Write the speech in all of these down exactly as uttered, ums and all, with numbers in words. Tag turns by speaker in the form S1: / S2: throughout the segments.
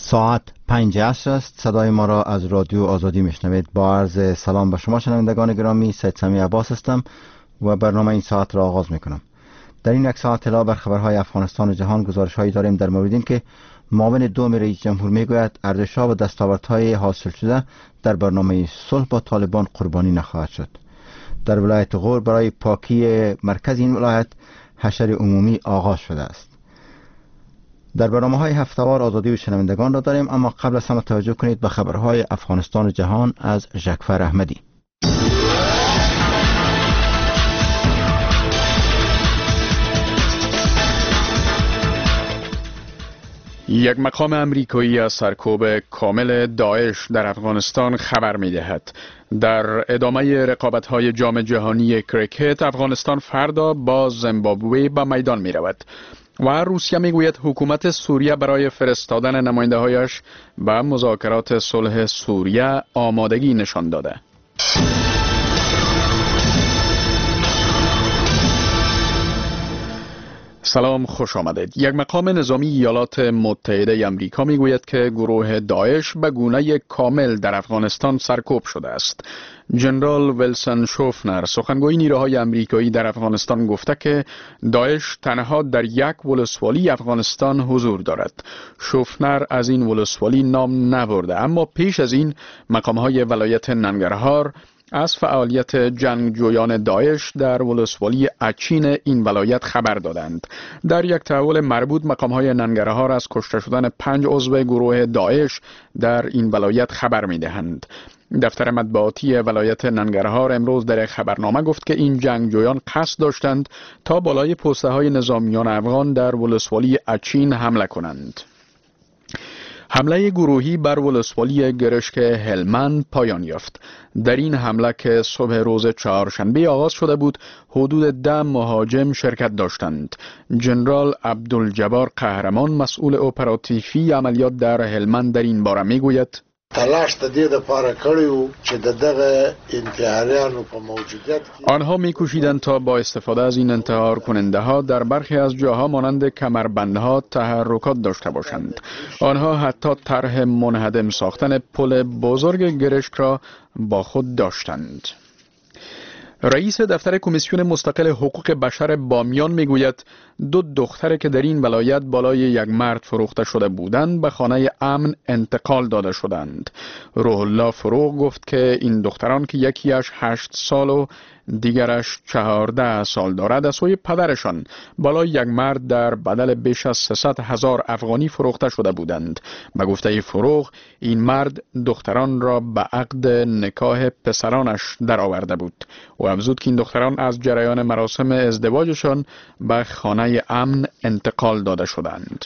S1: ساعت پنج عصر است. صدای ما را از رادیو آزادی میشنوید. با عرض سلام به شما شنوندگان گرامی، سید سمی عباس هستم و برنامه این ساعت را آغاز میکنم. در این یک ساعت اطلاع بر خبرهای افغانستان و جهان گزارش هایی داریم در مورد این که معاون دوم رئیس جمهور میگوید ارزش‌ها و دستاوردهای حاصل شده در برنامه صلح با طالبان قربانی نخواهد شد. در ولایت غور برای پاکی مرکز این ولایت حشر عمومی آغاز شده است. در برنامه های هفته‌وار آزادی و شنوندگان را داریم، اما قبل از همه توجه کنید به خبرهای افغانستان و جهان از ژکفر احمدی.
S2: یک مقام امریکایی از سرکوب کامل داعش در افغانستان خبر می دهد. در ادامه رقابت‌های جام جهانی کریکت، افغانستان فردا با زیمبابوه به میدان می رود و روسیه می گوید حکومت سوریه برای فرستادن نماینده‌هایش به مذاکرات صلح سوریه آمادگی نشان داده. سلام، خوش آمدید. یک مقام نظامی ایالات متحده آمریکا میگوید که گروه داعش به گونه کامل در افغانستان سرکوب شده است. جنرال ویلسون شوفنر، سخنگوی نیروهای آمریکایی در افغانستان، گفته که داعش تنها در یک ولسوالی افغانستان حضور دارد. شوفنر از این ولسوالی نام نبرده، اما پیش از این مقامهای ولایت ننگرهار از فعالیت جنگجویان داعش در ولسوالی اچین این ولایت خبر دادند. در یک تحول مربوط مقام‌های ننگرهار از کشته شدن پنج عضو گروه داعش در این ولایت خبر می‌دهند. دفتر مطبوعاتی ولایت ننگرهار امروز در یک خبرنامه گفت که این جنگجویان قصد داشتند تا بالای پسته‌های نظامیان افغان در ولسوالی اچین حمله کنند. حمله گروهی بر ولسوالی گرشک هلمند پایان یافت. در این حمله که صبح روز چهارشنبه آغاز شده بود، حدود ده مهاجم شرکت داشتند. جنرال عبدالجبار قهرمان، مسئول اپراتیفی عملیات در هلمند، در این باره میگوید:
S3: تلاش د دې لپاره کړیو چې د دغه انتحاریانو په موجودیت
S2: آنها می‌کوشیدند تا با استفاده از این انتحار کننده ها در برخی از جاها مانند کمربندها تحرکات داشته باشند. آنها حتی طرح منهدم ساختن پل بزرگ گرشک را با خود داشتند. رئیس دفتر کمیسیون مستقل حقوق بشر بامیان میگوید دو دختر که در این ولایت بالای یک مرد فروخته شده بودند به خانه امن انتقال داده شدند. روح الله فروغ گفت که این دختران که یکیش هشت سال و دیگرش چهارده سال دارد از سوی پدرشان بالای یک مرد در بدل بیش از سیصد هزار افغانی فروخته شده بودند. به گفته فروغ این مرد دختران را به عقد نکاح پسرانش درآورده بود. او افزود که این دختران از جریان مراسم ازدواجشان به خانه امن انتقال داده شدند.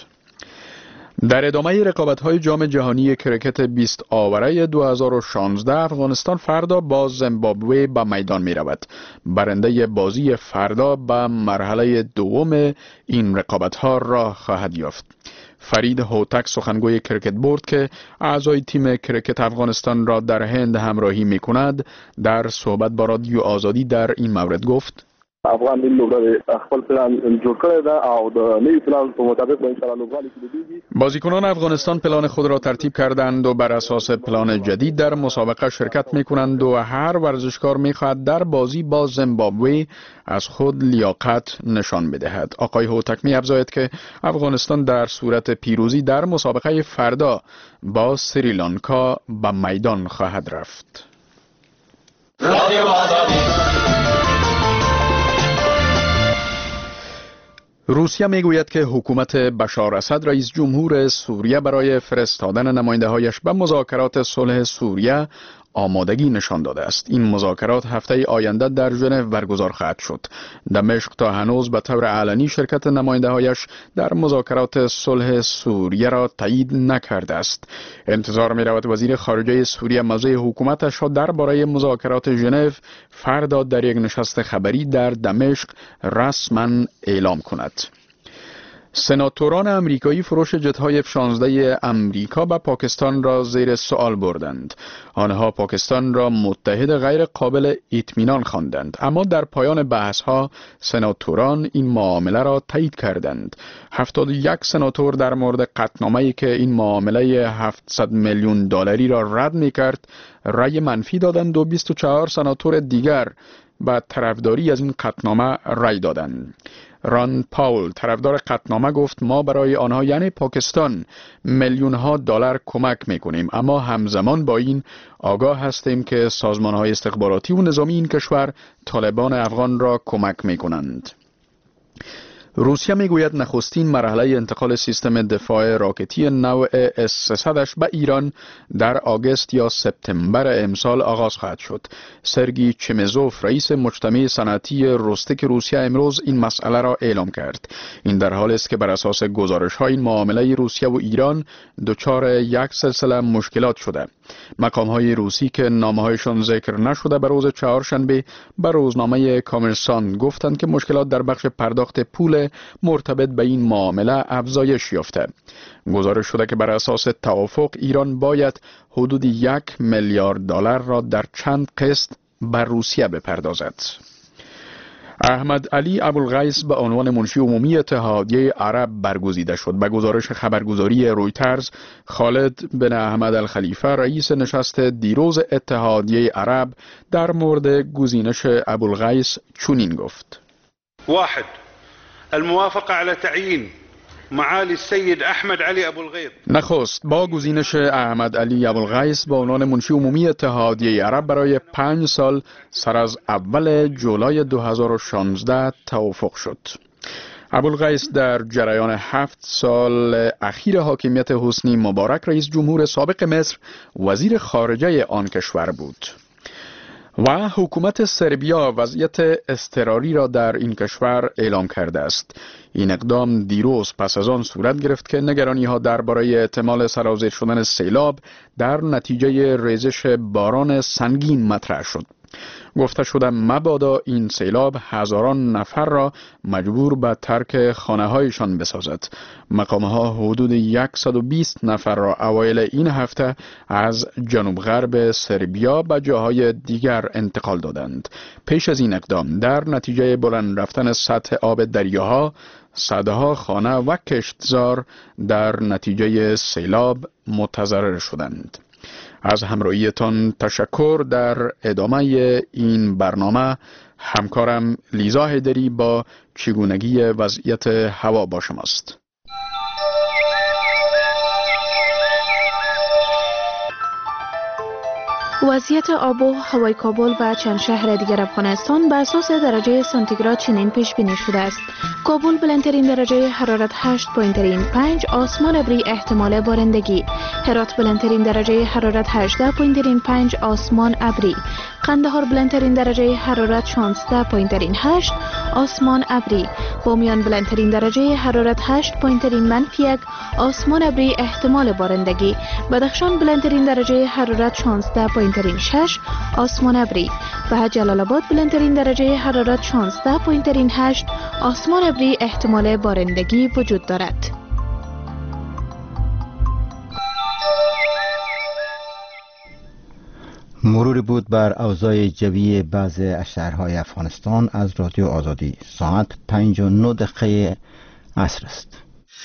S2: در ادامه رقابت‌های جام جهانی کریکت بیست آوره دو هزار و شانزده، افغانستان فردا با زیمبابوه به میدان می رود. برنده بازی فردا به مرحله دوم این رقابت‌ها راه خواهد یافت. فرید هوتک، سخنگوی کریکت بورد که اعضای تیم کریکت افغانستان را در هند همراهی می کند، در صحبت با رادیو آزادی در این مورد گفت:
S4: افغان ملي لوبډلې خپل پلان جوړ کړی ده او د نوي پلان په مطابق به ان شاء الله لوبغالي کیږي.
S2: بازیکنان افغانستان پلان خود را ترتیب کردند و بر اساس پلان جدید در مسابقه شرکت می کنند و هر ورزشکار می خواهد در بازی با زیمبابوه از خود لیاقت نشان بدهد. آقای هوتک می افزاید که افغانستان در صورت پیروزی در مسابقه فردا با سریلانکا به میدان خواهد رفت. روسیه میگوید که حکومت بشار اسد رئیس جمهور سوریه برای فرستادن نماینده‌هایش به مذاکرات صلح سوریه آمادگی نشان داده است. این مذاکرات هفته آینده در ژنو برگزار خواهد شد. دمشق تا هنوز به طور علنی شرکت نماینده‌هایش در مذاکرات صلح سوریه را تایید نکرده است. انتظار می رود وزیر خارجه سوریه موضع حکومتش را درباره مذاکرات ژنو فردا در یک نشست خبری در دمشق رسما اعلام کند. سناتوران امریکایی فروش جت‌های اف شانزده امریکا به پاکستان را زیر سوال بردند. آنها پاکستان را متحد غیر قابل اطمینان خواندند، اما در پایان بحث‌ها سناتوران این معامله را تایید کردند. هفتاد و یک سناتور در مورد قطعنامه‌ای که این معامله هفتصد میلیون دلاری را رد می‌کرد رأی منفی دادند و بیست و چهار سناتور دیگر به طرفداری از این قطعنامه رأی دادند. ران پاول طرفدار قطعنامه گفت ما برای آنها یعنی پاکستان میلیون ها دلار کمک میکنیم، اما همزمان با این آگاه هستیم که سازمان های استخباراتی و نظامی این کشور طالبان افغان را کمک میکنند. روسیه میگوید نخستین مرحله انتقال سیستم دفاع راکتی نوع اس سیصد به ایران در آگوست یا سپتامبر امسال آغاز خواهد شد. سرگی چمزوف رئیس مجتمع صنعتی روستک روسیه امروز این مسئله را اعلام کرد. این در حالی است که بر اساس گزارش های این معامله روسیه و ایران دچار یک سلسله مشکلات شده. مقام های روسی که نامه هایشان ذکر نشده به روز چهارشنبه به روزنامه کامرسانت گفتند که مشکلات در بخش پرداخت پول مرتبط به این معامله افزایش یافته. گزارش شده که بر اساس توافق ایران باید حدود یک میلیارد دلار را در چند قسط بر روسیه بپردازد. احمد علی ابوالغیث به عنوان منشی عمومی اتحادیه عرب برگزیده شد. به گزارش خبرگزاری رویترز، خالد بن احمد الخلیفه رئیس نشست دیروز اتحادیه عرب در مورد گزینش ابوالغیث چنین گفت:
S5: واحد الموافقه على تعیین معالی السید احمد علی ابوالغیث.
S2: نخست با گزینش احمد علی ابوالغیث به عنوان منشی عمومی اتحادیه عرب برای پنج سال سر از اول جولای دو هزار و شانزده توافق شد. ابوالغیث در جریان هفت سال اخیر حاکمیت حسنی مبارک رئیس جمهور سابق مصر وزیر خارجه آن کشور بود و حکومت سربیا وضعیت اضطراری را در این کشور اعلام کرده است. این اقدام دیروز پس از آن صورت گرفت که نگرانی ها درباره احتمال سرازیر شدن سیلاب در نتیجه ریزش باران سنگین مطرح شد. گفته شده مبادا این سیلاب هزاران نفر را مجبور به ترک خانه هایشان بسازد. مقام ها حدود صد و بیست نفر را اوایل این هفته از جنوب غرب سربیا به جاهای دیگر انتقال دادند. پیش از این اقدام در نتیجه بلند رفتن سطح آب دریاها صدها خانه و کشتزار در نتیجه سیلاب متضرر شدند. از همراهیتان تشکر. در ادامه این برنامه همکارم لیزا هیدری با چگونگی وضعیت هوا با شماست.
S6: وضعیت آب و هوای کابل و چند شهر دیگر افغانستان به اساس درجه سانتیگراد چنین پیش بینی شده است: کابل بلندترین درجه حرارت هشت و پنج، آسمان ابری احتمال بارندگی. هرات بلندترین درجه حرارت هجده و پنج، آسمان ابری. قندهار بلندترین درجه حرارت شانزده و هشت، آسمان ابری. بامیان بلندترین درجه حرارت هشت و منفی یک، آسمان ابری احتمال بارندگی. بدخشان بلندترین درجه حرارت شانزده و شش، آسمان ابری. و جلال آباد بلندترین درجه حرارت شانزده و هشت، آسمان ابری احتمال بارندگی وجود دارد.
S1: مروری بود بر اوضاع جوی بعضی شهرهای افغانستان از رادیو آزادی. ساعت پنج و نه دقیقه عصر است.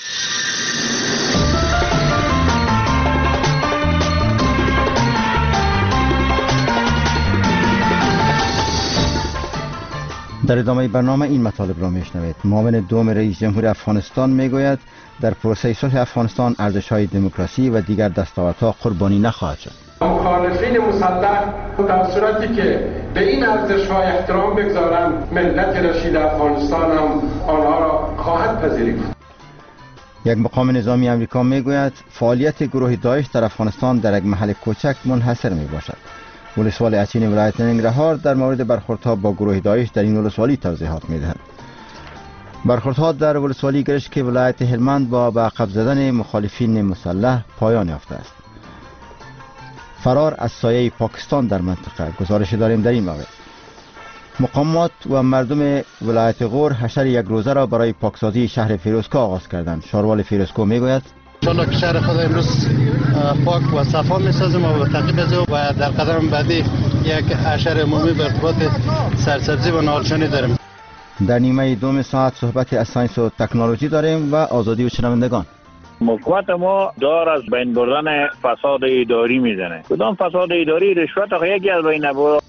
S1: در ادامه برنامه این مطالب را میشنوید. معاون دوم رئیس جمهور افغانستان میگوید در پروسه صلح افغانستان ارزش‌های دموکراسی و دیگر دستاوردها قربانی نخواهد شد.
S7: مخالفین مسلح در صورتی که به این ارزش‌ها احترام بگذارند، ملت رشید افغانستان هم آنها را خواهد پذیرفت.
S1: یک مقام نظامی امریکا میگوید فعالیت گروه داعش در افغانستان در یک محل کوچک منحصر میباشد. ولسوالی اچین ولایت ننگرهار در مورد برخوردها با گروه داعش در این ولسوالی توضیحات میدهد. برخوردها در ولسوالی گرشک ولایت هلمند با به عقب زدن مخالفین مسلح پایان یافته است. فرار از سایه پاکستان در منطقه، گزارش داریم در این مورد. مقامات و مردم ولایت غور حشر یک روزه را برای پاکسازی شهر فیروزکو آغاز کردند. شاروال فیروزکو میگوید
S8: انشالله که شهر خود امروز پاک و صفا میسازیم و تعقیب از او و در قدم بعدی یک حشر عمومی به ارتباط سرسبزی و نهالشانی داریم.
S1: در نیمه دوم ساعت صحبت از ساینس و تکنولوژی داریم و آزادی و شنوندگان.
S9: حکومت ما دار از بین بردن فساد اداری میزنه. کدام فساد اداری؟ رشوت آخه یکی از بین نبود.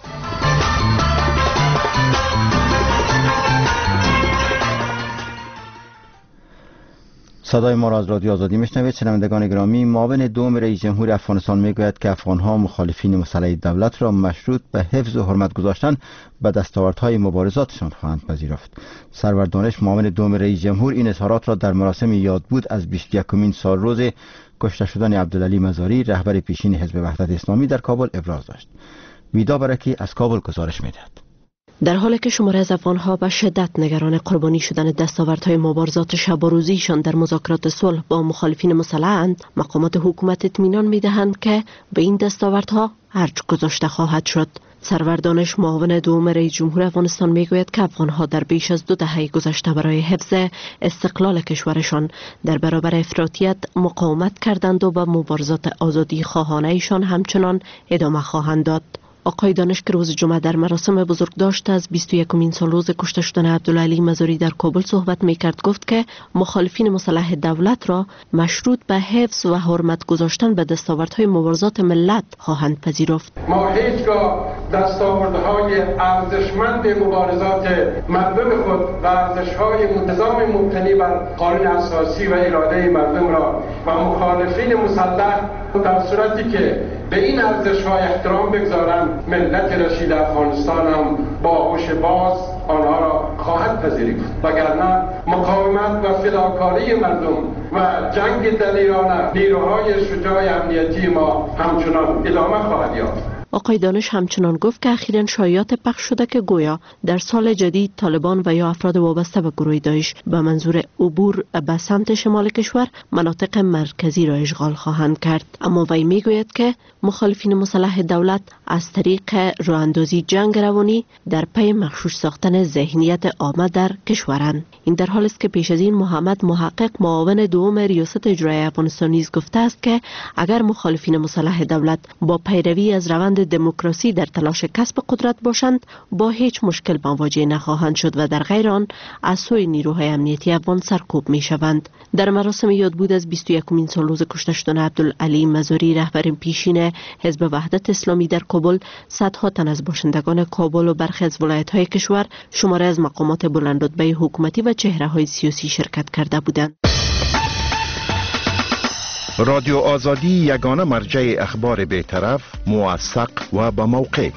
S1: صدای ما را از رادیو آزادی میشنوید. شنوندگان گرامی، معاون دوم رئیس جمهور افغانستان میگوید که افغانها مخالفین مسلح دولت را مشروط به حفظ و حرمت گذاشتن به دستاوردهای مبارزاتشان خواهند پذیرفت. سرور دانش، معاون دوم رئیس جمهور، این اظهارات را در مراسم یادبود از بیست و یکمین سال روز کشته شدن عبدالعلی مزاری، رهبر پیشین حزب وحدت اسلامی، در کابل ابراز داشت. ویدا برکی از کابل گزارش میدهد.
S10: در حالی که شماره از افغان‌ها به شدت نگران قربانی شدن دستاوردهای مبارزات شب و روزیشان در مذاکرات صلح با مخالفین مسلح‌اند، مقامات حکومت اطمینان می‌دهند که به این دستاوردها ارج گذاشته خواهد شد. سرور دانش، معاون دوم رئیس جمهور افغانستان میگوید که افغان‌ها در بیش از دو دهه گذشته برای حفظ استقلال کشورشان در برابر افراطیت مقاومت کردند و به مبارزات آزادی خواهانه ایشان همچنان ادامه خواهند داد. آقای دانش که روز جمعه در مراسم بزرگداشت از بیست و یکمین سال روز کشته شدن عبدالعلی مزاری در کابل صحبت میکرد، گفت که مخالفین مسلح دولت را مشروط به حفظ و حرمت گذاشتن به دستاوردهای مبارزات ملت خواهند پذیرفت.
S7: ما هیچگاه دستاوردهای ارزشمند مبارزات مردم خود و ارزشهای نظام مبتنی بر قانون اساسی و اراده مردم را و مخالفین مسلح در صورتی که به این ارزش‌ها احترام بگذارند، ملت رشید افغانستان هم با هوش باز آنها را خواهد پذیرید، وگرنه مقاومت و فداکاری مردم و جنگ دلیرانه نیروهای شجاع امنیتی ما همچنان ادامه خواهد یافت.
S10: آقای دانش همچنان گفت که اخیراً شایعات پخش شده که گویا در سال جدید طالبان و یا افراد وابسته به گروه داعش به منظور عبور به سمت شمال کشور مناطق مرکزی را اشغال خواهند کرد، اما وی میگوید که مخالفین مسلح دولت از طریق راهاندازی جنگ روانی در پی مغشوش ساختن ذهنیت عامه در کشورند. این در حالی است که پیش از این محمد محقق، معاون دوم ریاست اجرایی افغانستان، نیز گفته است که اگر مخالفین مسلح دولت با پیروی از روند دموکراسی در تلاش کسب قدرت باشند، با هیچ مشکل مواجه نخواهند شد و در غیر آن از سوی نیروهای امنیتی افغان سرکوب می شوند. در مراسم یادبود از بیست و یکمین سال روز کشته شدن عبدالعلی مزاری، رهبر پیشین حزب وحدت اسلامی، در کابل صدها تن از باشندگان کابل و برخی از ولایت‌های کشور، شماره از مقامات بلندرتبه حکومتی و چهره‌های سیاسی شرکت کرده بودند.
S11: رادیو آزادی، یگانه مرجع اخبار بی‌طرف، موثق و با موقع.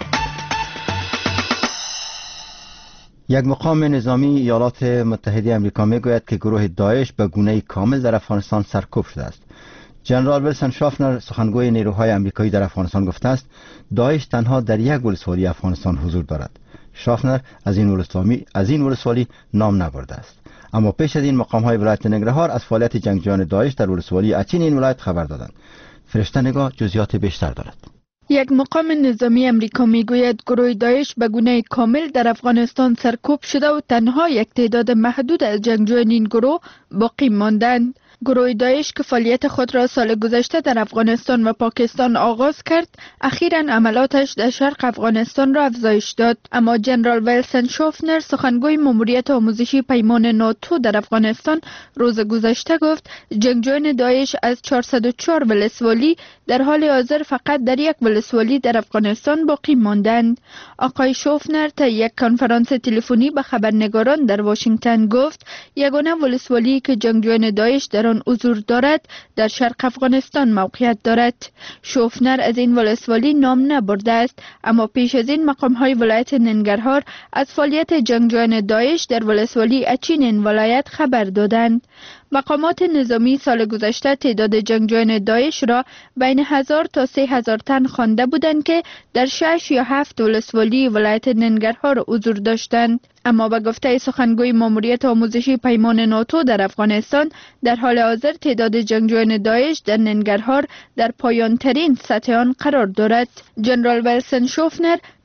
S1: یک مقام نظامی ایالات متحده آمریکا میگوید که گروه داعش به گونه کامل در افغانستان سرکوب شده است. جنرال ویلسون شافنر، سخنگوی نیروهای آمریکایی در افغانستان، گفته است داعش تنها در یک ولسوالی افغانستان حضور دارد. شافنر از این ولسوالی از این ولسوالی نام نبرده است، اما پیش از این مقام‌های ولایت ننگرهار از فعالیت جنگجویان داعش در ولسوالی اچین این ولایت خبر دادند. فرشته نگاه جزئیات بیشتر دارد.
S12: یک مقام نظامی امریکا میگوید گروه داعش به گونه کامل در افغانستان سرکوب شده و تنها یک تعداد محدود از جنگجویان این گروه باقی ماندند. گروه داعش که فعالیت خود را سال گذشته در افغانستان و پاکستان آغاز کرد، اخیراً عملاتش در شرق افغانستان را افزایش داد، اما جنرال ویلسون شافنر، سخنگوی ماموریت آموزشی پیمان ناتو در افغانستان، روز گذشته گفت جنگجویان داعش از چهارصد و چهار ولسوالی در حال حاضر فقط در یک ولسوالی در افغانستان باقی ماندند. آقای شافنر تا یک کنفرانس تلفنی به خبرنگاران در واشنگتن گفت یگانه ولسوالی که جنگجویان داعش در آن حضور دارد در شرق افغانستان موقعیت دارد. شافنر از این ولسوالی نام نبرده است، اما پیش از این مقام‌های ولایت ننگرهار از فعالیت جنگجویان داعش در ولسوالی اچین این ولایت خبر دادند. مقامات نظامی سال گذشته تعداد جنگجویان داعش را بین هزار تا سه هزار تن خوانده بودند که در شش یا هفت ولسوالی ولایت ننگرهار حضور داشتند، اما به گفته سخنگوی ماموریت آموزشی پیمان ناتو در افغانستان، در حال حاضر تعداد جنگجویان داعش در ننگرهار در پایان ترین سطح آن قرار دارد. جنرال ویلسون شافنر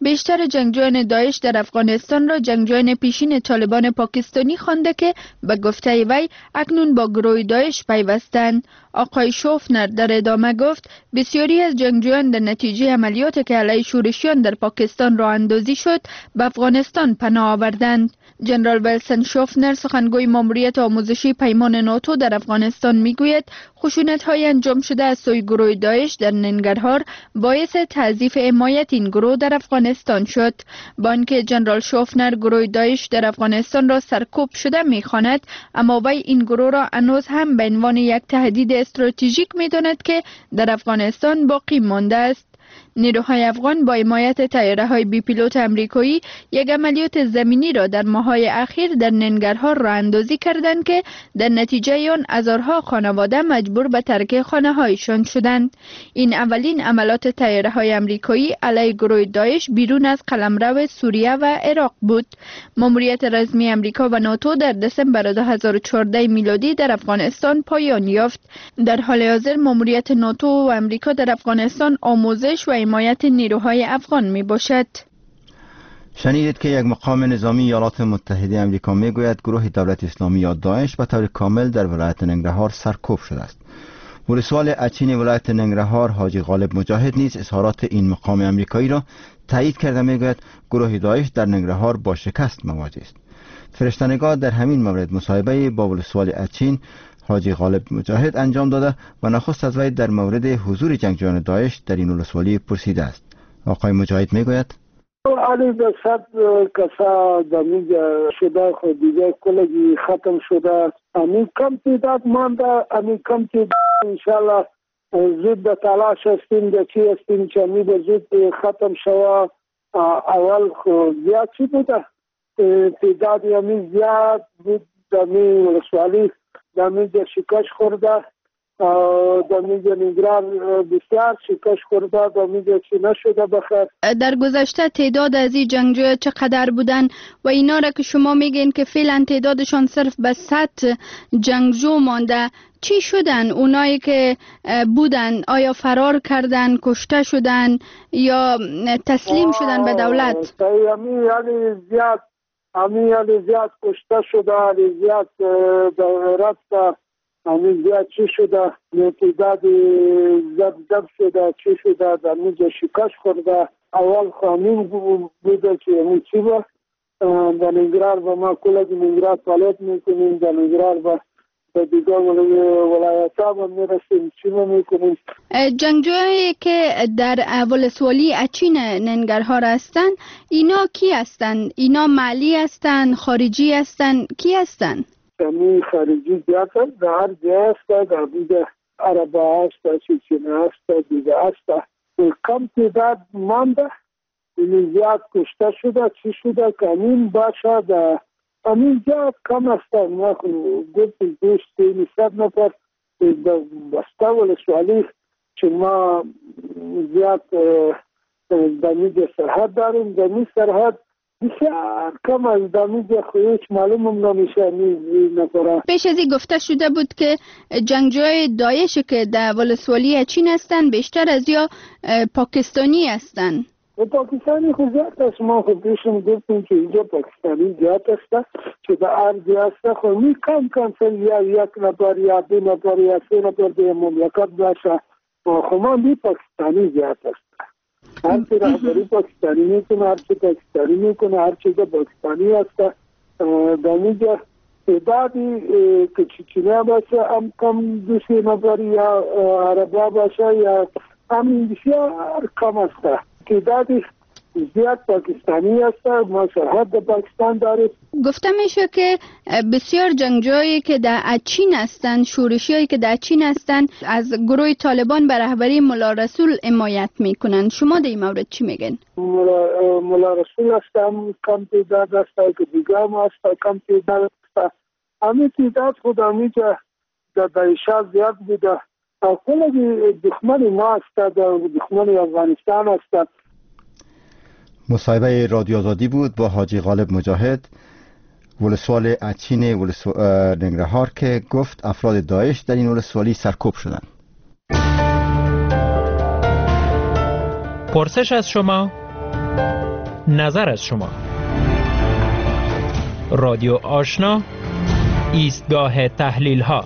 S12: بیشتر جنگجویان داعش در افغانستان را جنگجویان پیشین طالبان پاکستانی خوانده که به گفته وی اکنون با گروه داعش پیوستند. آقای شوفنر در ادامه گفت بسیاری از جنگجویان در نتیجه عملیاتی که علیه شورشیان در پاکستان راه اندازی شد به افغانستان پناه آوردند. جنرال ویلسن شوفنر سخنگوی ماموریت آموزشی پیمان ناتو در افغانستان میگوید خشونت‌های انجام شده از سوی گروه داعش در ننگرهار باعث تضعیف حمایت این گروه در افغانستان شد. با آنکه جنرال شوفنر گروه داعش در افغانستان را سرکوب شده می‌خواند، اما وی این گروه را هنوز هم به عنوان یک تهدید استراتژیک می‌داند که در افغانستان باقی مانده است. نیروهای افغان با حمایت طیاره‌های بی پیلوت آمریکایی یک عملیات زمینی را در ماه‌های اخیر در ننگرهار راه اندازی کردند که در نتیجه آن هزارها خانواده مجبور به ترک خانه‌هایشان شدند. این اولین عملیات طیاره‌های آمریکایی علیه گروه داعش بیرون از قلمرو سوریه و عراق بود. ماموریت رسمی آمریکا و ناتو در دسامبر دو هزار و چهارده میلادی در افغانستان پایان یافت. در حال حاضر ماموریت ناتو و آمریکا در افغانستان آموزش و حمایت نیروهای افغان می باشد.
S1: شنیدید که یک مقام نظامی ایالات متحده آمریکا می گوید گروه دولت اسلامی یا داعش به طور کامل در ولایت ننگرهار سرکوب شده است. ولسوال اچین ولایت ننگرهار حاجی غالب مجاهد نیز اظهارات این مقام آمریکایی را تایید کرده می گوید گروه داعش در ننگرهار با شکست مواجه است. فرشته‌نگار در همین مورد مصاحبه با ولسوال اچین حاجی غالب مجاهد انجام داده و نخست از وی در مورد حضور جنگجویان داعش در این ولسوالی پرسیده است. آقای مجاهد میگوید
S13: علی به صد کسا دمیجا شده خود دیگه کلگی ختم شده. امی کم تعداد مانده، امی کم تعداد انشالله زود به تلاش هستیم ده چی هستیم که امی به زود ختم شوه. اول خود زیاد چی بوده؟ تعداد امی زیاد بود دمی ولسوالی دمیجا شکش خورده، دمیجا نگران بسیار شکش خورده، دمیجا چی نشده بخیر.
S12: در گذشته تعداد از این جنگجوی چقدر بودن و اینا را که شما میگین که فعلا تعدادشان صرف به صد جنگجو مانده، چی شدن؟ اونایی که بودن آیا فرار کردن، کشته شدن یا تسلیم شدن به دولت؟
S13: امی یعنی زیاد امی یعنی زیاد کشته شده، یعنی زیاد رفته، امی زیاد چی شده، تعداد زب زب شده، چی شده، در میجا شکش خورده. اول خانیم بوده که امی چی با در نگرار با ما کلگی نگرار فعالیت میکنیم، در نگرار با به دیگر ولایت ها میرسیم، چی میکنیم.
S12: جنگجویی که در ولسوالی اچین ننگرهار هستند، اینا کی هستند؟ اینا محلی هستند، خارجی هستند، کی هستند؟
S13: امی خارجی زیاد هست، در هر جای هست، در دیگه عربا هست، چیچینه هست، دیگه هست. کم تعداد مانده، این زیاد کشته شده، چی شده، کمین باشه در امین زیاد کم هستن. ما گفتیم دوست تینی صد نفر بسته ولسوالی که ما زیاد دمیج سرحد داریم. دمیج سرحد بسیار کم از دمیج خویش معلوم هم نمیشه نفره.
S12: پیش ازی گفته شده بود که جنگجوی داعش که در ولسوالی اچین هستن بیشتر از یا پاکستانی هستن.
S13: و پاکستانی خود زیاد است. ما خود پیشم گفتیم که اینجا پاکستانی زیاد است که در ارضی است. خود می کم کم سل یا یک نفر یا دو نفر یا سه نفر به مملکت باشه. خود ما می پاکستانی زیاد است. هر چی رهبری پاکستانی میکنه، هر چی پاکستانی میکنه، هر چیز پاکستانی است. در اینجا تعدادی که چیچینه باشه هم کم دو سه نفر یا عربا باشه یا هم بسیار کم است. تعدادی زیاد پاکستانی هست. ما سرحد در پاکستان داریم.
S12: گفته میشه که بسیار جنگجویی که در اچین هستند، شورشیایی که در اچین هستند، از گروه طالبان به رهبری ملا رسول حمایت میکنند. شما در این مورد چی میگن؟
S13: ملا, ملا رسول هستم کم تعداد هست که دیگه هم هست کم تعداد هست. همین تعداد خود همیجا در دایشا زیاد بوده. کلی دشمن ما هست، دشمن افغانستان هست.
S1: مصاحبه رادیو آزادی بود با حاجی غالب مجاهد ولسوال اچین ولسو... ننگرهار که گفت افراد داعش در این ولسوالی سرکوب شدند.
S14: پرسش از شما نظر از شما. رادیو آشنا، ایستگاه تحلیل ها.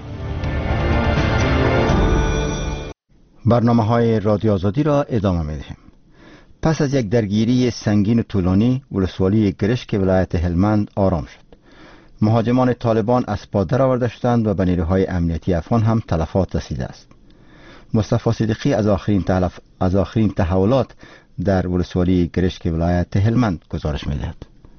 S1: برنامه های رادیو آزادی را ادامه می دهیم. پس از یک درگیری سنگین و طولانی، ولسوالی گرشک ولایت هلمند آرام شد. مهاجمان طالبان از پا درآورده شدند و به نیروهای امنیتی افغان هم تلفات رسیده است. مصطفی صدیقی از آخرین تلف... از آخرین تحولات در ولسوالی گرشک ولایت هلمند گزارش می‌دهد.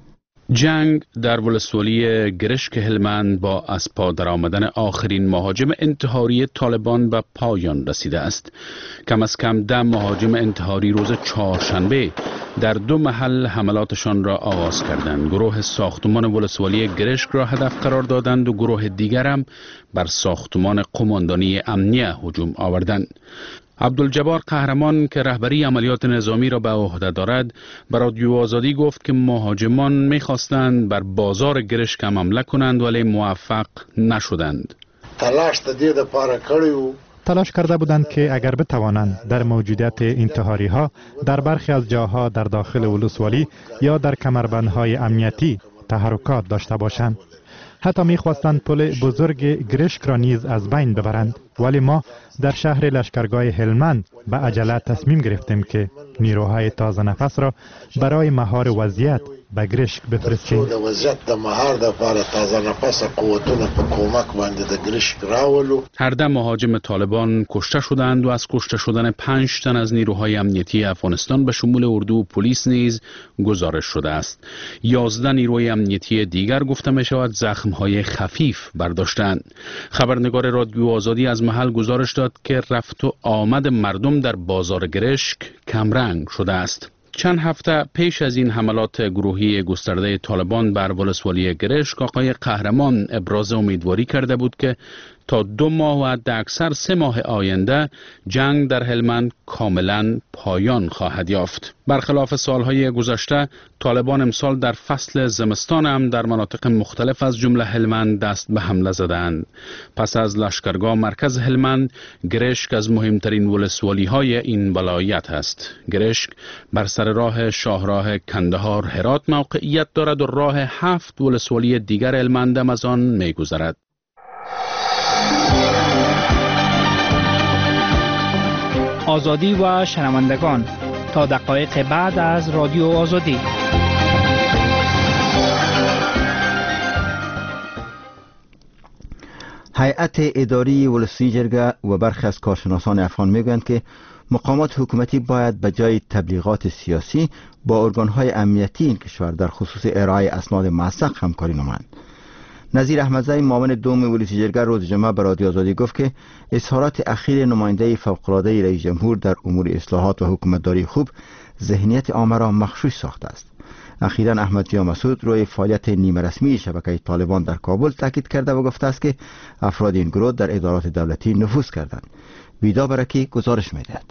S2: جنگ در ولسوالی گرشک هلمند با از پا درآمدن آخرین مهاجم انتحاری طالبان به پایان رسیده است. کم از کم ده مهاجم انتحاری روز چهارشنبه در دو محل حملاتشان را آغاز کردند. گروه ساختمان ولسوالی گرشک را هدف قرار دادند و گروه دیگر هم بر ساختمان قماندانی امنیه هجوم آوردند. عبدالجبار قهرمان که رهبری عملیات نظامی را به عهده دارد به رادیو آزادی گفت که مهاجمان می‌خواستند بر بازار گرشک حمله کنند ولی موفق نشدند.
S3: تلاش تدید لپاره کړی
S15: تلاش کرده بودند که اگر بتوانند در موجودیت انتحاری ها در برخی از جاها در داخل ولسوالی یا در کمربندهای امنیتی تحرکات داشته باشند. حتی می‌خواستند پل بزرگ گرشک را نیز از بین ببرند، ولی ما در شهر لشکرگاه هلمند به عجله تصمیم گرفتیم که نیروهای تازه نفس را برای مهار وضعیت به گرشک بفرستیم.
S3: د وضعیت د مهار د لپاره تازه نفس قوتونه په کومک باندې د گرشک راولو.
S2: هر ده مهاجم طالبان کشته شدند و از کشته شدن پنج تن از نیروهای امنیتی افغانستان به شمول اردو و پلیس نیز گزارش شده است. یازده نیروی امنیتی دیگر گفته می شود زخم‌های خفیف برداشتند. خبرنگار رادیو آزادی از محل گزارش داد که رفت و آمد مردم در بازار گرشک کمرنگ شده است. چند هفته پیش از این حملات گروهی گسترده طالبان بر ولسوالی گرشک، آقای قهرمان ابراز امیدواری کرده بود که تا دو ماه و حد اکثر سه ماه آینده جنگ در هلمند کاملا پایان خواهد یافت. برخلاف سالهای گذشته، طالبان امسال در فصل زمستان هم در مناطق مختلف از جمله هلمند دست به حمله زدند. پس از لشکرگاه مرکز هلمند، گرشک از مهمترین ولسوالی های این ولایت است. گرشک بر سر راه شاهراه کندهار هرات موقعیت دارد و راه هفت ولسوالی دیگر هلمند هم از آن می‌گذرد.
S14: آزادی و شنوندگان، تا دقایق بعد از رادیو آزادی.
S1: هیئت اداری ولسی جرگه و برخی از کارشناسان افغان میگویند که مقامات حکومتی باید به جای تبلیغات سیاسی با ارگانهای امنیتی این کشور در خصوص ارائه اسناد موثق همکاری نمایند. نظیر احمدزی معاون دوم ولسی جرگه روز جمعه به رادیو آزادی گفت که اظهارات اخیر نماینده فوق‌العاده رئیس جمهور در امور اصلاحات و حکومتداری خوب ذهنیت عامه را مغشوش ساخته است. اخیراً احمد جیا مسعود روی فعالیت نیمه رسمی شبکه طالبان در کابل تاکید کرده و گفته است که افراد این گروه در ادارات دولتی نفوذ کردند. ویدا برکی گزارش می‌دهد.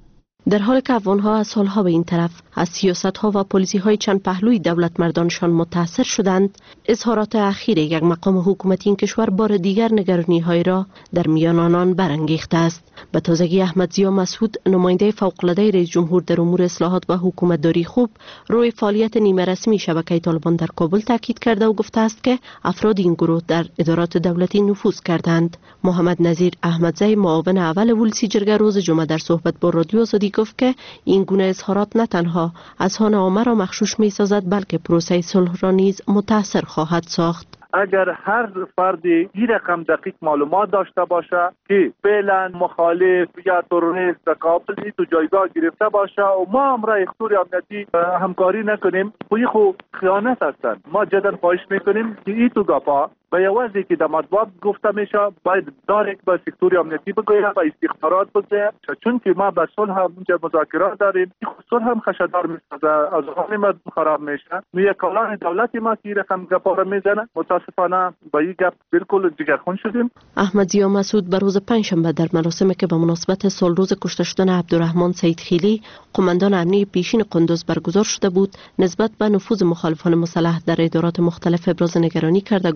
S10: در حالی که افغان‌ها از سالها به این طرف از سیاست‌ها و پالیسی‌های چند پهلوی دولت مردانشان متاثر شدند، اظهارات اخیر یک مقام حکومتی این کشور بار دیگر نگرانی‌های را در میان آنان برانگیخته است. به تازگی احمد ضیا مسعود، نماینده فوق‌العاده رئیس جمهور در امور اصلاحات و حکومتداری خوب، روی فعالیت نیمه رسمی شبکه طالبان در کابل تاکید کرده و گفته است که افراد این گروه در ادارات دولتی نفوذ کردند. محمد نظیر احمدزی، معاون اول ولسی جرگه، روز جمعه در صحبت با رادیو آزادی گفت که این گونه اظهارات نه تنها اذهان عامه را مغشوش می سازد بلکه پروسه صلح را نیز متاثر خواهد ساخت.
S16: اگر هر فردی این رقم دقیق معلومات داشته باشه که فعلا مخالف یا تروریست در کابل تو جایگاه گرفته باشه و ما هم را اختور امنیتی همکاری نکنیم، خودی خود خیانت هستند. ما جدا خواهش میکنیم که این تو گپا به یوازی که در مطبوعات گفته میشه باید دارک به سکتور امنیتی بگوید و استخبارات بگوید، چون که ما به صلح هم اونجا مذاکرات داریم. صلح هم خشدار میسازه، از آن مردم خراب میشه. نوی کلان دولتی ما که رقم گپا را میزنه. متاسفانه با این گپ بالکل جگرخون شدیم.
S10: احمد ضیا مسعود به روز پنجشنبه در مراسمی که به مناسبت سالروز کشته شدن عبدالرحمن سیدخیلی، قماندان امنی پیشین قندوز برگزار شده بود، نسبت به نفوذ مخالفان مسلح در ادارات مختلف ابراز نگرانی کرده. گفت که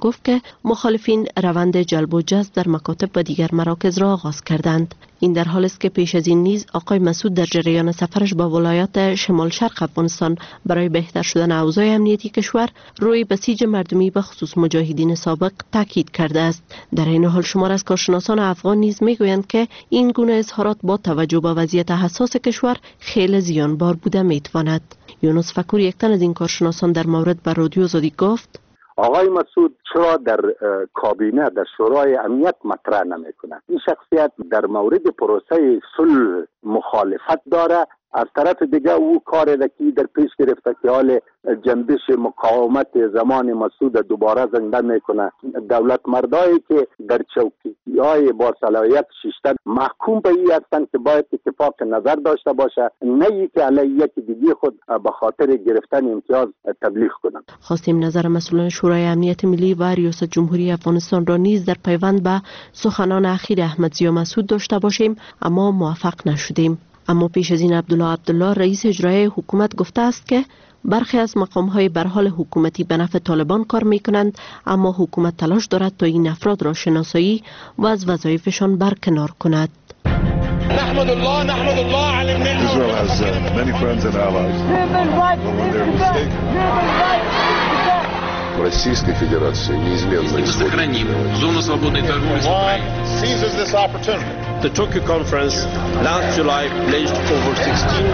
S10: مخالفین روند جلب و جذب در مکاتب و دیگر مراکز را آغاز کردند. این در حالی است که پیش از این نیز آقای مسعود در جریان سفرش به ولایات شمال شرق افغانستان برای بهتر شدن اوضاع امنیتی کشور روی بسیج مردمی به خصوص مجاهدین سابق تاکید کرده است. در این حال شمار از کارشناسان افغان نیز میگویند که این گونه اظهارات با توجه به وضعیت حساس کشور خیلی زیانبار بوده میتواند. یونس فکور یک تن از این کارشناسان در مورد به رادیو آزادی گفت:
S17: آقای مسعود چرا در کابینه در شورای امنیت مطرح نمیکنه؟ این شخصیت در مورد پروسه صلح مخالفت داره. از طرف دیگه او کار رکی در پیش گرفته که حال جنبش مقاومت زمان مسعود دوباره زنده میکنه. دولت مردایی که در چوکی های با صلاحیت شیشتن محکوم به این هستند که باید اتفاق نظر داشته باشه، نه ای که علیه یکی دیگه خود به خاطر گرفتن امتیاز تبلیغ کنند.
S10: خواستیم نظر مسئولان شورای امنیت ملی و ریاست جمهوری افغانستان را نیز در پیوند به سخنان اخیر احمد ضیا مسعود داشته باشیم، اما موفق نشدیم. اما پیش از این عبدالله عبدالله رئیس اجرایی حکومت گفته است که برخی از مقام‌های به حال حکومتی به نفع طالبان کار می‌کنند، اما حکومت تلاش دارد تا این افراد را شناسایی و از وظایفشان برکنار کند.
S18: نحمد الله نحمد الله على النعمة. Israel has uh, many friends and allies. When they're mistaken. Российской Федерации неизменно
S19: сохраним зону свободной торговли с Украиной.
S18: Seizes this opportunity.
S20: The Tokyo conference last July pledged over sixteen.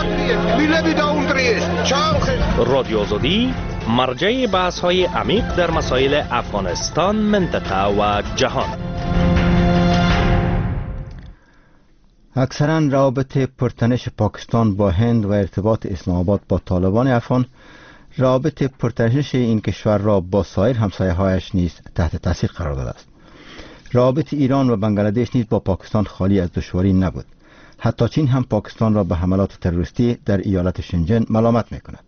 S21: رادیو آزادی مرجع بحث‌های عمیق در مسائل افغانستان، منطقه و جهان.
S1: اکثرا روابط پرتنش پاکستان با هند و ارتباط اسلام آباد با طالبان افغان روابط پرتنش این کشور را با سایر همسایه‌هایش نیز تحت تاثیر قرار داده است. روابط ایران و بنگلادش نیز با پاکستان خالی از دشواری نبود. حتی چین هم پاکستان را به حملات تروریستی در ایالت شنجن ملامت می‌کند.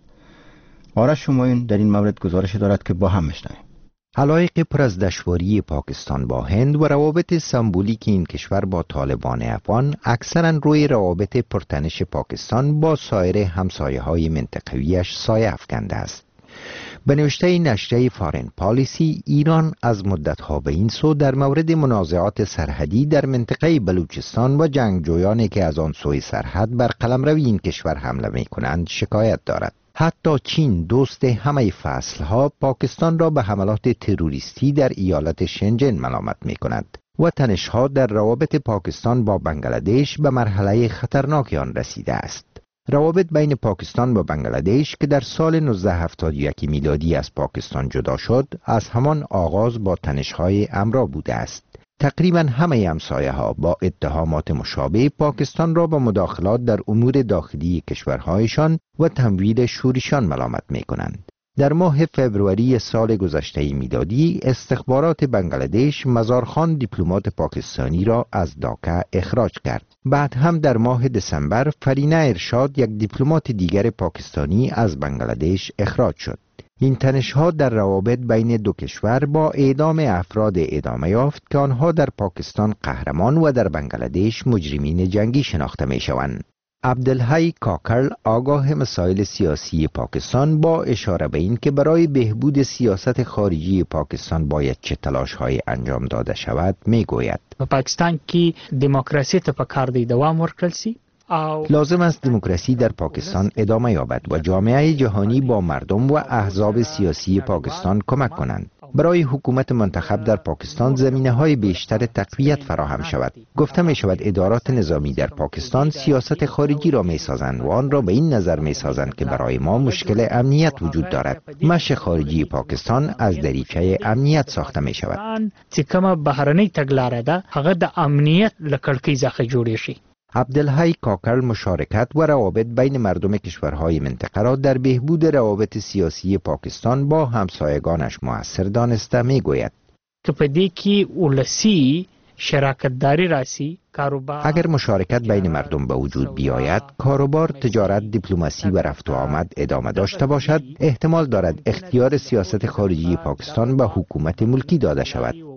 S1: آرش همایون در این مورد گزارش دارد که با هم میشنویم.
S22: علایق پر از دشواری پاکستان با هند و روابط سمبولیک این کشور با طالبان افغان اکثرا روی روابط پرتنش پاکستان با سایر همسایه‌های منطقویش سایه افکنده است. به نوشته نشریه فارن پالیسی، ایران از مدت‌ها به این سو در مورد منازعات سرحدی در منطقه بلوچستان و جنگجویانی که از آن سوی سرحد بر قلمرو این کشور حمله می‌کنند شکایت دارد. حتی چین دوست همه فصلها پاکستان را به حملات تروریستی در ایالت شنجن ملامت می کند و تنشها در روابط پاکستان با بنگلادش به مرحله خطرناک آن رسیده است. روابط بین پاکستان و بنگلادش که در سال نوزده هفتاد و یک میلادی از پاکستان جدا شد، از همان آغاز با تنشهای امرا بوده است. تقریبا همه همسایه‌ها با اتهامات مشابه پاکستان را به مداخلات در امور داخلی کشورهایشان و تمویل شورشان ملامت می‌کنند. در ماه فوریه سال گذشته میلادی استخبارات بنگلادش مزارخان دیپلمات پاکستانی را از داکا اخراج کرد. بعد هم در ماه دسامبر فرینه ارشاد یک دیپلمات دیگر پاکستانی از بنگلادش اخراج شد. این تنش‌ها در روابط بین دو کشور با اعدام افراد ادامه یافت که آنها در پاکستان قهرمان و در بنگلادش مجرمین جنگی شناخته می‌شوند. عبدالحی کاکر آگاه مسائل سیاسی پاکستان با اشاره به این که برای بهبود سیاست خارجی پاکستان باید چه تلاش‌هایی انجام داده شود می‌گوید.
S14: پاکستان کی دموکراسی ته پکار دی دوام ورکړل سي.
S22: لازم است دموکراسی در پاکستان ادامه یابد و جامعه جهانی با مردم و احزاب سیاسی پاکستان کمک کنند. برای حکومت منتخب در پاکستان زمینه‌های بیشتر تقویت فراهم شود. گفته می شود ادارات نظامی در پاکستان سیاست خارجی را می سازند و آن را به این نظر می سازند که برای ما مشکل امنیت وجود دارد. مش خارجی پاکستان از دریچه امنیت ساخته می شود.
S14: چې کومه بهرنۍ تګلاره ده هغه د امنیت له کړکۍ څخه جوړې شي.
S22: عبدالحی کاکر مشارکت و روابط بین مردم کشورهای منطقه را در بهبود روابط سیاسی پاکستان با همسایگانش مؤثر دانسته می گوید
S14: که په دې کې ولسی شراکتداری راسي کاروبار.
S22: اگر مشارکت بین مردم به وجود بیاید، کاروبار، تجارت، دیپلماسی و رفت و آمد ادامه داشته باشد، احتمال دارد اختیار سیاست خارجی پاکستان به حکومت ملکی داده شود.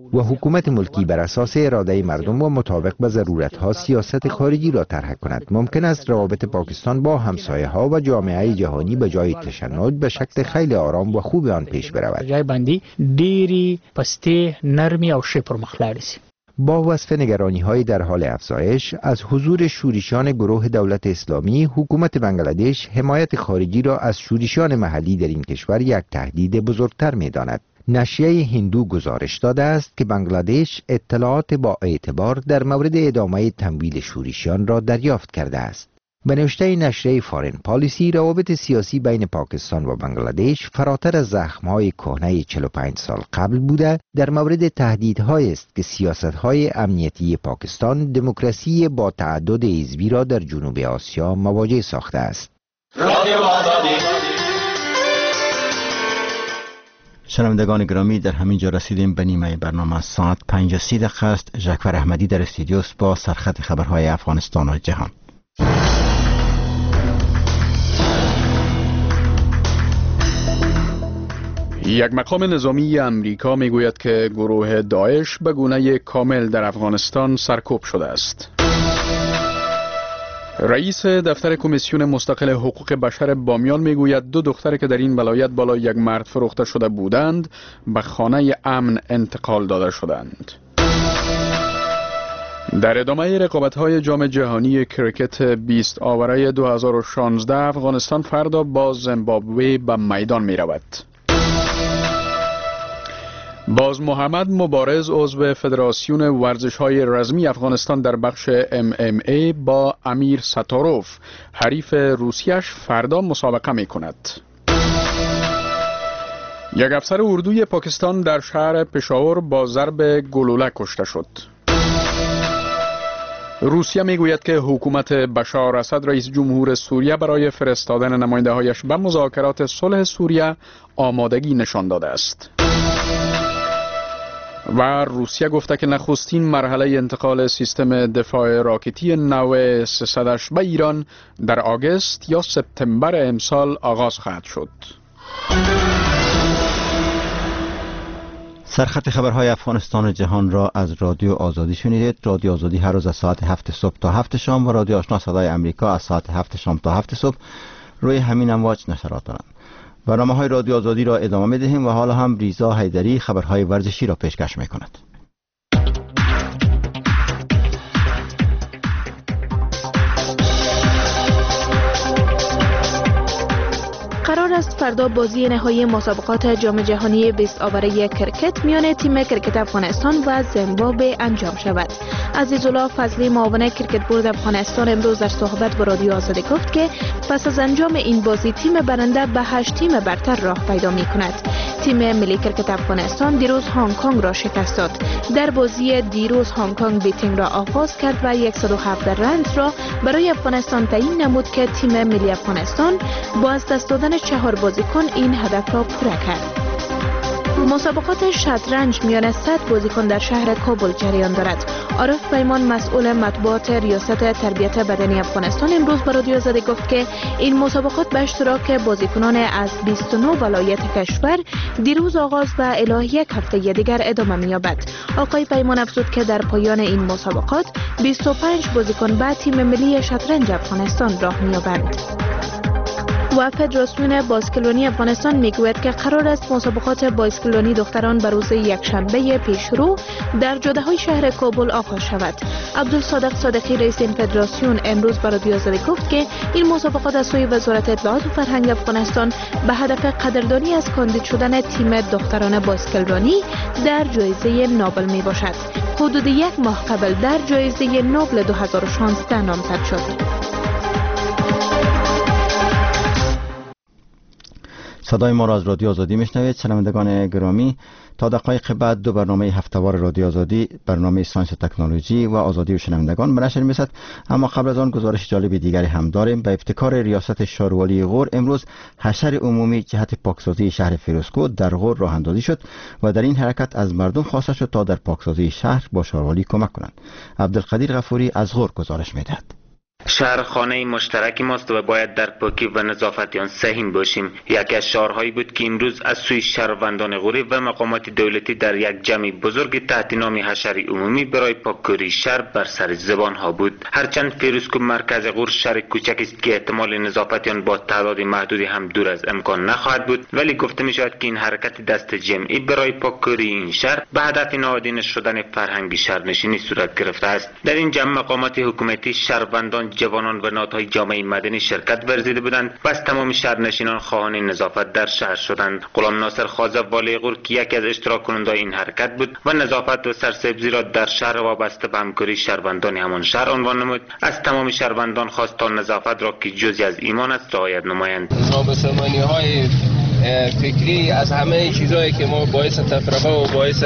S22: و حکومت ملکی بر اساس اراده مردم و مطابق به ضرورتها سیاست خارجی را طرح کند، ممکن است روابط پاکستان با همسایه ها و جامعه جهانی به جای تشنج به شکل خیلی آرام و خوب آن پیش برود.
S14: جای بندی ډیری پسته نرمی او شه پرمخلاړي سي.
S22: با وصف نگرانی های در حال افزایش از حضور شورشیان گروه دولت اسلامی، حکومت بنگلادش حمایت خارجی را از شورشیان محلی در این کشور یک تهدید بزرگتر می داند. نشریه هندو گزارش داده است که بنگلادش اطلاعات با اعتبار در مورد ادامه تمویل شورشیان را دریافت کرده است. به نوشته نشریه فارن پالیسی، روابط سیاسی بین پاکستان و بنگلادش فراتر از زخم‌های کهنه چهل و پنج سال قبل بوده، در مورد تهدیدهایی است که سیاست‌های امنیتی پاکستان دموکراسی با تعدد حزبی را در جنوب آسیا مواجه ساخته است.
S1: شنوندگان گرامی، در همین جا رسیدیم به نیمه برنامه. ساعت پنج و سی دقیقه است. ژکور احمدی در استودیو است با سرخط خبرهای افغانستان و جهان.
S2: یک مقام نظامی امریکا میگوید که گروه داعش به گونه کامل در افغانستان سرکوب شده است. رئیس دفتر کمیسیون مستقل حقوق بشر بامیان میگوید دو دختر که در این ولایت بالا یک مرد فروخته شده بودند به خانه امن انتقال داده شدند. در ادامه رقابت‌های جام جهانی کرکت بیست آوره دو هزار و شانزده افغانستان فردا با زیمبابوه به میدان می رود. باز محمد مبارز عضو فدراسیون ورزش‌های رزمی افغانستان در بخش ام ام ای با امیر ستاروف حریف روسیش فردا مسابقه می کند. یک افسر اردوی پاکستان در شهر پشاور با ضرب گلوله کشته شد. روسیه میگوید که حکومت بشار اسد رئیس جمهور سوریه برای فرستادن نماینده‌هایش به مذاکرات صلح سوریه آمادگی نشان داده است. و روسیه گفته که نخستین مرحله انتقال سیستم دفاع راکتی نو سیصدش به ایران در آگوست یا سپتامبر امسال آغاز خواهد شد.
S1: سرخط خبرهای افغانستان و جهان را از رادیو آزادی شنیدید. رادیو آزادی هر روز از ساعت هفت صبح تا هفت شام و رادیو آشنا صدای امریکا از ساعت هفت شام تا هفت صبح روی همین امواج نشرات دارند. برنامه های رادیو آزادی را ادامه می دهیم و حالا هم ریزا حیدری خبرهای ورزشی را پیشکش می کند.
S6: قرار است فردا بازی نهایی مسابقات جام جهانی بیست آوره کرکت میان تیم کرکت افغانستان و زیمبابوه انجام شود. عزیزالله فضلی معاون کرکت بورد افغانستان امروز در صحبت با رادیو آزادی گفت که پس از انجام این بازی تیم برنده به هشت تیم برتر راه پیدا می کند. تیم ملی کرکت افغانستان دیروز هنگ کنگ را شکست داد. در بازی دیروز هنگ کنگ بیتینگ را آغاز کرد و صد و هفت رنز را برای افغانستان تعیین نمود که تیم ملی افغانستان با از دست دادن چهار بازیکن این هدف را پوره کرد. مسابقات شطرنج میان صد بازیکن در شهر کابل جریان دارد. عارف پیمان مسئول مطبوعات ریاست تربیت بدنی افغانستان امروز به رادیو آزادی گفت که این مسابقات به اشتراک بازیکنان از بیست و نه ولایت کشور دیروز آغاز و الی یک هفته دیگر ادامه می‌یابد. آقای پیمان افزود که در پایان این مسابقات بیست و پنج بازیکن به تیم ملی شطرنج افغانستان راه می‌یابند. و فدراسیون باسکلونی افغانستان میگوید که قرار است مسابقات باسکلونی دختران به روز یکشنبه پیشرو در جاده‌های شهر کابل آغاز شود. عبدالصادق صادقی رئیس این فدراسیون امروز به رادیو آزادی گفت که این مسابقات از سوی وزارت اطلاعات و فرهنگ افغانستان به هدف قدردانی از کاندید شدن تیم دختران باسکلرانی در جایزه نوبل می باشد. حدود یک ماه قبل در جایزه نوبل دو هزار و شانزده نامزد شد.
S1: صدای ما را از رادیو آزادی میشنوید. شنوندگان گرامی، تا دقایق بعد دو برنامه هفته‌وار رادیو آزادی، برنامه ساینس و تکنولوژی و آزادی و شنوندگان به نشر میرسد. اما قبل از آن گزارش جالب دیگری هم داریم. به ابتکار ریاست شاروالی غور امروز حشر عمومی جهت پاکسازی شهر فیروزکوه در غور راه اندازی شد و در این حرکت از مردم خواسته شد تا در پاکسازی شهر با شاروالی کمک کنند. عبدالقدیر غفوری از غور گزارش میدهد.
S4: شهر خانه مشترک ماست و باید در پاکی و نظافت آن سهیم باشیم. یکی از شعارهایی بود که امروز از سوی شهروندان غوری و مقامات دولتی در یک جمع بزرگ تحت نام حشر عمومی برای پاککاری شهر بر سر زبان ها بود. هرچند فیروزکوه مرکز غور شهر کوچک است که احتمال نظافت آن با تعداد محدودی هم دور از امکان نخواهد بود، ولی گفته می شود که این حرکت دست جمعی برای پاککاری این شهر به هدف نهادینه شدن فرهنگ شهرنشینی صورت گرفته است. در این جمع مقامات حکومتی، شهروندان، جوانان و نهادهای جامعه مدنی شرکت ورزیده بودند و از تمام شهرنشینان خواهان نظافت در شهر شدند. غلام ناصر خازه والی غور که یکی از اشتراک کنندگان این حرکت بود و نظافت و سرسبزی را در شهر وابسته به همکاری شهروندان همان شهر عنوان نمود، از تمام شهروندان خواست تا نظافت را که جزئی از ایمان است رعایت نمایند.
S5: نابسامانی های فکری از همه چیزهایی که ما باعث تفرقه و باعث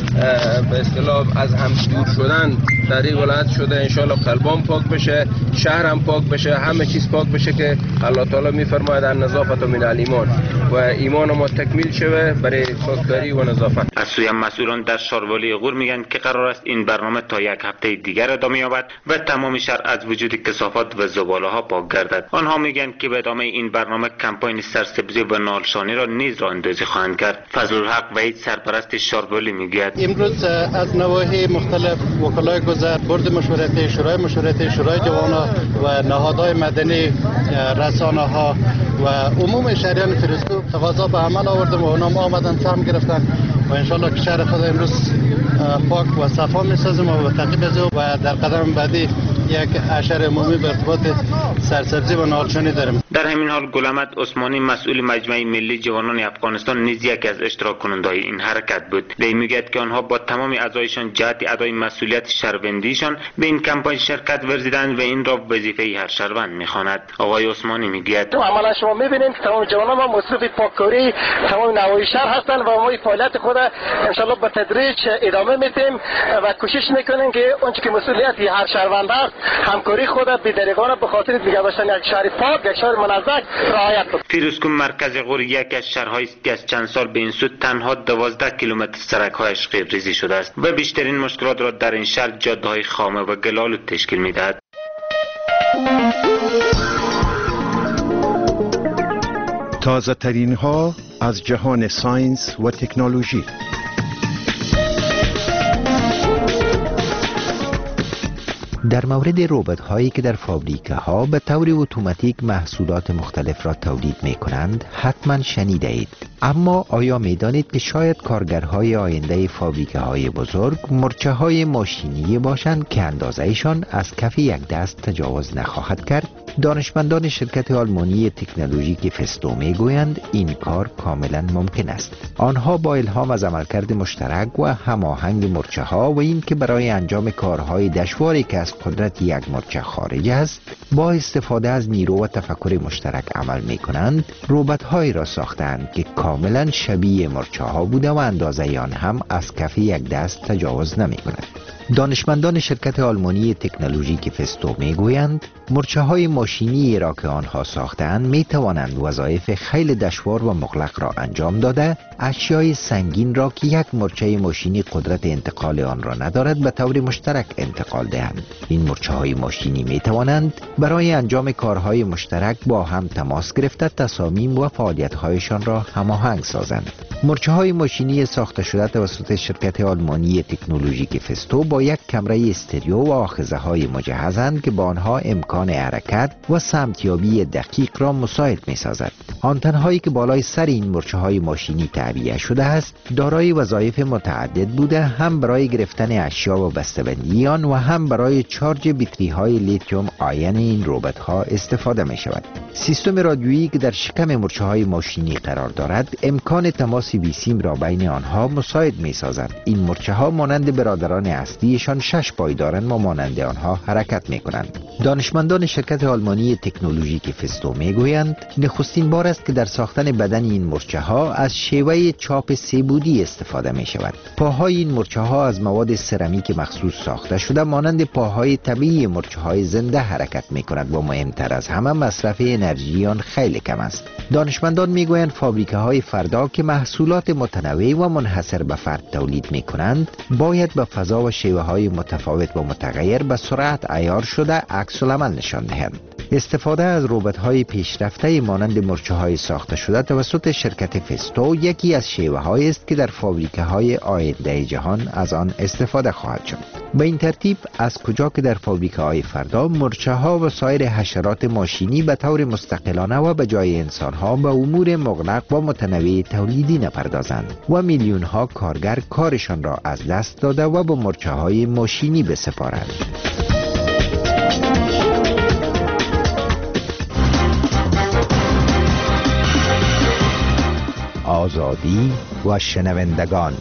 S5: به اصطلاح از هم دور شدن در این ولایت شده، انشالله قلبان پاک بشه، شهرم پاک بشه، همه چیز پاک بشه که الله تعالی میفرماید ان نظافت من الایمان و ایمان ما تکمیل شوه برای پاککاری و نظافت.
S4: از سوی مسئولان در شاروالی غور میگن که قرار است این برنامه تا یک هفته دیگر ادامه یابد و تمام شهر از وجود کثافات و زباله ها پاک گردد. آنها میگن که به ادامه این برنامه کمپاین سرسبزی و نالشانی را نیز راه اندازی خواهند کرد. فضل الحق وحید سرپرست شاروالی میگوید
S8: امروز از نواحی مختلف وکلای گذر، بورد مشورتی، شورای مشورتی، شورای جوانان و نهادهای مدنی، رسانه ها و عموم شهریان فیروزکوه تقاضا به عمل آوردن و اونام آمدن سهم گرفتن و انشالله که شهر خود امروز پاک و صفا میسازیم و به تعقیب از و در قدم بعدی یک حشر عمومی به ارتباط سرسبزی و نالشانی داریم.
S4: در همین حال گلامت عثمانی مسئول مجمع ملی جوانان افغانستان نیز یکی از اشتراک کنندگان این حرکت بود. وی میگوید که آنها با تمام اعضایشان جهت ادای مسئولیت شهروندیشان به این کمپاین شرکت ورزیدند و این را وظیفه هر شهروند میخواند. آقای عثمانی میگوید
S23: عملا شما میبینید که تمام جوانان ما مصروف پاککاری تمام نواحی شهر هستند و ما فعالیت خود ان شاء الله به تدریج ادامه میدیم و کوشش میکنیم که اونچه که مسئولیت هر شهروند است همکاری خود بی‌دریغانه به خاطر نگه داشتن یک شهر پاک، یک شهر منظم رعایت کنیم.
S4: فیروزکوه مرکز غور یکی از شهرهایی است که از چند سال به این سو تنها دوازده کیلومتر سرک‌هایش قیرریزی شده است و بیشترین مشکلات را در این شهر جاده‌های خامه و گل‌آلود تشکیل می‌دهد.
S11: تازه ترین ها از جهان ساینس و تکنولوژی.
S22: در مورد ربات هایی که در فابریکه ها به طور اتوماتیک محصولات مختلف را تولید می کنند حتما شنیده اید. اما آیا می دانید که شاید کارگرهای آینده فابریکه های بزرگ مرچه های ماشینی باشند که اندازهشان از کف یک دست تجاوز نخواهد کرد؟ دانشمندان شرکت آلمانی تکنولوژیک فستو می گویند این کار کاملا ممکن است. آنها با الهام از عملکرد مشترک و هماهنگ مرچه ها و این که برای انجام کارهای دشواری که از قدرت یک مرچه خارج است با استفاده از نیرو و تفکر مشترک عمل می کنند، ربات هایی را ساختند که کاملا شبیه مرچه ها بوده و اندازه آن هم از کف یک دست تجاوز نمی کند. دانشمندان شرکت آلمانی تکنولوژیک فستو می گویند مرچه های ماشینی را که آنها ساختند می توانند وظایف خیلی دشوار و مغلق را انجام داده، اشیای سنگین را که یک مرچه ماشینی قدرت انتقال آن را ندارد به طور مشترک انتقال دهند. این مرچه های ماشینی می توانند برای انجام کارهای مشترک با هم تماس گرفته تصامیم و فعالیت هایشان را هماهنگ سازند. مرچه های ماشینی ساخته شده توسط شرکت آلمانی تکنولوژیک فستو با یک کمره استریو و آخذه های مجهزند که با آنها امکان حرکت و سمتیابی دقیق را مساعد می سازد. آنتن هایی که بالای سر این مرچه های ماشینی تعبیه شده است دارای وظایف متعدد بوده، هم برای گرفتن اشیا و بسته‌بندی آن و هم برای چارج بطری های لیتیوم آین این ربات ها استفاده می شود. سیستم رادیویی که در شکم مرچه های ماشینی قرار دارد امکان تماس بیسیم را بین آنها مساعد می سازد. این مرچه ها مانند برادران اصلیشان شش پای دارند و مانند آنها حرکت می کنند. دانشمندان شرکت آلمانی تکنولوژیک فستو می گویند نخستین بار است که در ساختن بدن این مرچه ها از شیوه چاپ سه بعدی استفاده می شود. پاهای این مرچه ها از مواد سرامیک مخصوص ساخته شده مانند پاهای طبیعی مرچه های زنده حرکت می می کند و مهمتر از همه مصرف انرژی آن خیلی کم است. دانشمندان می گویند فابریکه های فردا که محصولات متنوع و منحصر به فرد تولید می کنند باید به فضا و شیوه های متفاوت و متغیر به سرعت عیار شده عکس العمل نشان دهند. استفاده از ربات‌های پیشرفته مانند مورچه‌های ساخته شده توسط شرکت فستو یکی از شیوه‌هایی است که در فابریکه‌های آینده جهان از آن استفاده خواهد شد. به این ترتیب از کجا که در فابریکه‌های فردا مورچه‌ها و سایر حشرات ماشینی به طور مستقلانه و به جای انسان‌ها به امور مغلق و متنوع تولیدی نپردازند و میلیون‌ها کارگر کارشان را از دست داده و به مورچه‌های ماشینی بسپارند. آزادی و شنوندگان.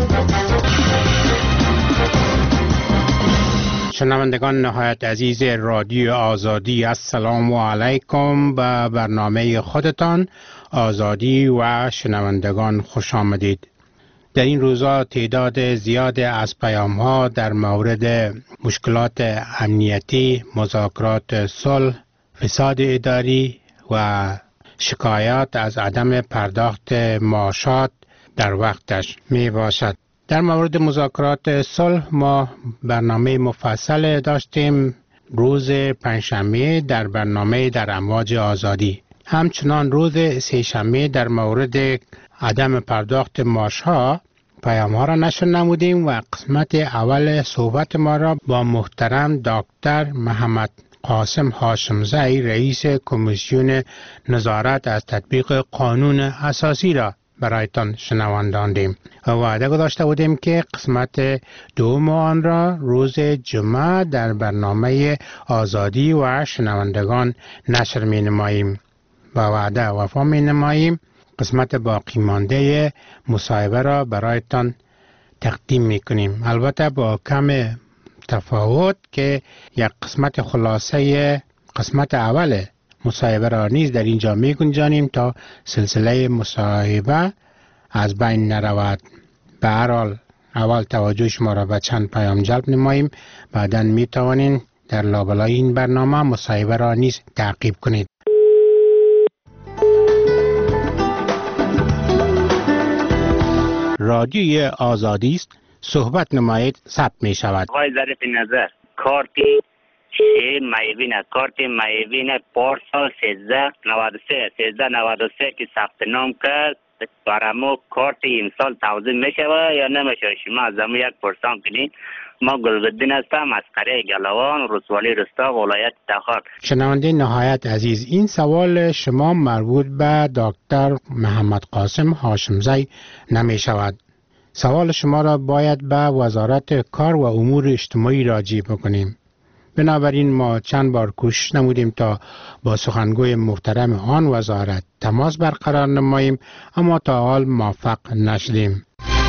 S7: شنوندگان نهایت عزیز رادیو آزادی، السلام علیکم. به برنامه خودتان آزادی و شنوندگان خوش آمدید. در این روزها تعداد زیاد از پیام ها در مورد مشکلات امنیتی، مذاکرات صلح، فساد اداری و شکایات از عدم پرداخت معاشات در وقتش می باشد. در مورد مذاکرات صلح ما برنامه مفصل داشتیم روز پنجشنبه در برنامه در امواج آزادی. همچنان روز سه‌شنبه در مورد عدم پرداخت معاشها پیام ها را نشر نمودیم و قسمت اول صحبت ما را با محترم دکتر محمد قاسم هاشمزی رئیس کمیسیون نظارت از تطبیق قانون اساسی را برایتان شنوانداندیم و وعده گذاشته بودیم که قسمت دوم آن را روز جمعه در برنامه آزادی و شنوندگان نشر می نماییم. با وعده وفا می نماییم. قسمت باقی مانده مصاحبه را برایتان تقدیم می کنیم، البته با کم تفاوت که یک قسمت خلاصه قسمت اول مصاحبه را نیز در اینجا می گنجانیم تا سلسله مصاحبه از بین نرود. به هر حال اول توجه شما را به چند پیام جلب نماییم، بعداً می توانید در لابلای این برنامه مصاحبه را نیز تعقیب کنید. رادیوی آزادی است، صحبت نمایید، ثبت می شود.
S9: آقای ظریف نظر کارتی شیر مایوین کارت مایوین پارسال سیزده نود و سه سیزده نود و سه که ثبت نام کرد برامو کارت این سال توزیع می شود یا نمی شود؟ شما از همون یک پرسان کنید. ما گلبدین هستم از قریه گلوان، رسوالی رستا، ولایت تخار.
S7: شنونده نهایت عزیز، این سوال شما مربوط به دکتر محمد قاسم هاشمزی نمی شود. سوال شما را باید به وزارت کار و امور اجتماعی راجع بکنیم. بنابراین ما چند بار کوشش نمودیم تا با سخنگوی محترم آن وزارت تماس برقرار نماییم، اما تا حال موفق نشدیم.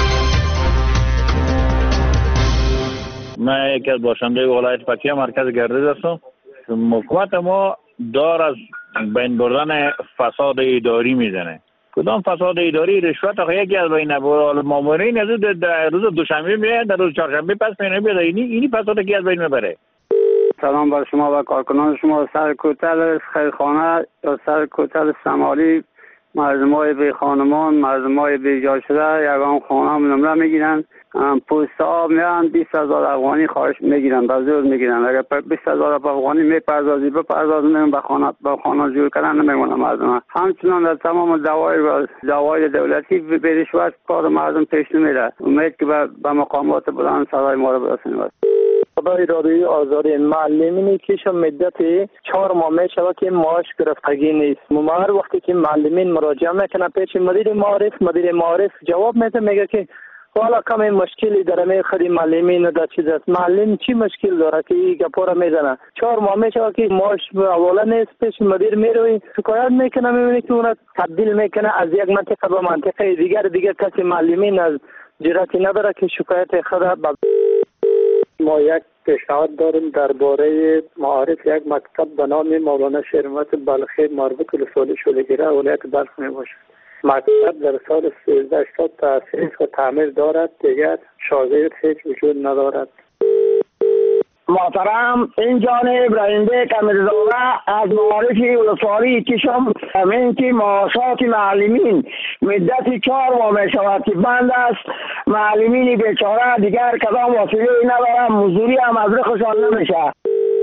S12: من یکی از باشنده ولایت پکتیا مرکز گردش هستم. حکومت ما دار از بین بردن فساد اداری میزنه. کدام فساد اداری؟ رشوت آخه یکی از بین مامورین از روز دوشنبه میاد، در روز چهارشنبه پس میاد بیاد. اینی اینی فساد کی از بین میبره؟
S24: سلام بر شما و کارکنان شما. سر کوتل خیرخانه یا سر کوتل سمالی مردمای بی خانمان، مردمای بی جا شده یگان خانه نمره میگیرن. پوست آب میان بیست هزار افغانی خواهش میگیرن، به زور میگیرن. اگر بیست هزار افغانی میپردازی بپردازی نمیم به خانه به خانه جور کردن نمیمونه مردم. همچنان در تمام دوای دوای دولتی به رشوت کار مردم پیش نمیره. امید که به مقامات بلند صدای ما رو برسونیم.
S25: خدای رادیوی آزادی معلمینی که مدت چهار ماه میشود که معاش گرفتگی نیست. ما هر وقتی که معلمین مراجعه میکنه پیش مدیر معارف، مدیر معارف جواب میده میگه که حالا کمی مشکلی داره میخوری معلمین در چیز است. معلم چی مشکل داره که این گپا را میزنه؟ چهار ماه میشه که معاش اولا نیست، پیش مدیر میروی شکایت میکنه، میبینی که اون تبدیل میکنه از یک منطقه به منطقه دیگر. دیگر کسی معلمین از جرأتی نداره که شکایت خود با
S26: ما یک پیشنهاد داریم درباره معارف یک مکتب به نام مولانا شریعت بلخی مربوط به رساله شولگیره ولایت بلخ می باشد. مکتب در سال سیزده هشتاد تأسیس و تعمیر دارد، دیگر شاگرد هیچ وجود ندارد.
S3: محترم این جانب رئیسه کمیرزاده از معارفی ولسوالی کشم همین که معاشات معلمین مدت چهار ماه می شود که بند است. معلمین بیچاره دیگر کدام وسیله ندارم، مزدوری هم از رخشان نمیشه.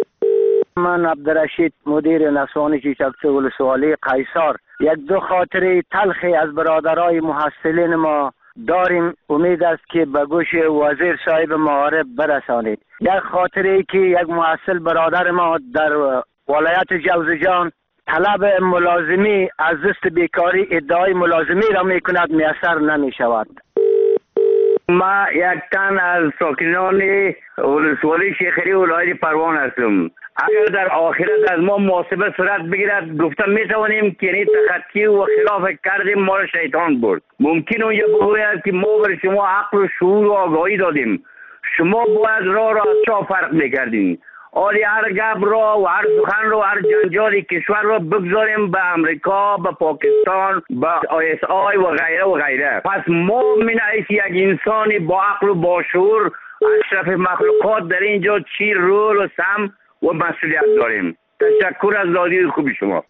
S3: من عبدالرشید مدیر نسوانی چیچکچه ولسوالی قیصر، یک دو خاطره تلخی از برادرای محصلین ما داریم، امید است که به گوش وزیر صاحب معارف برسانید. یک خاطره ای که یک محصل برادر ما در ولایت جوزجان طلب ملازمی از دست بیکاری ادعای ملازمی را می کند، میسر نمی شود.
S10: ما یک تن از ساکنان ولسوالی شیخری ولایت پروان هستم. اگر در آخرت از ما محاسبه صورت بگیرد گفتم می توانیم که این تخطی و خلاف کردیم ما را شیطان برد. ممکن اونجا بگوید که ما بر شما عقل و شعور و آگاهی دادیم، شما باید راه را از چا فرق میکردین. آلی هر گپ را و هر سخن را و هر جنجال کشور را بگذاریم به امریکا، به پاکستان، به آی اس آی و غیره و غیره. پس ما من حیث یک انسان با عقل و با شعور اشرف مخلوقات در اینجا چی رول و سم و مسئولیت داریم. تشکر از رادیوی خوب شما.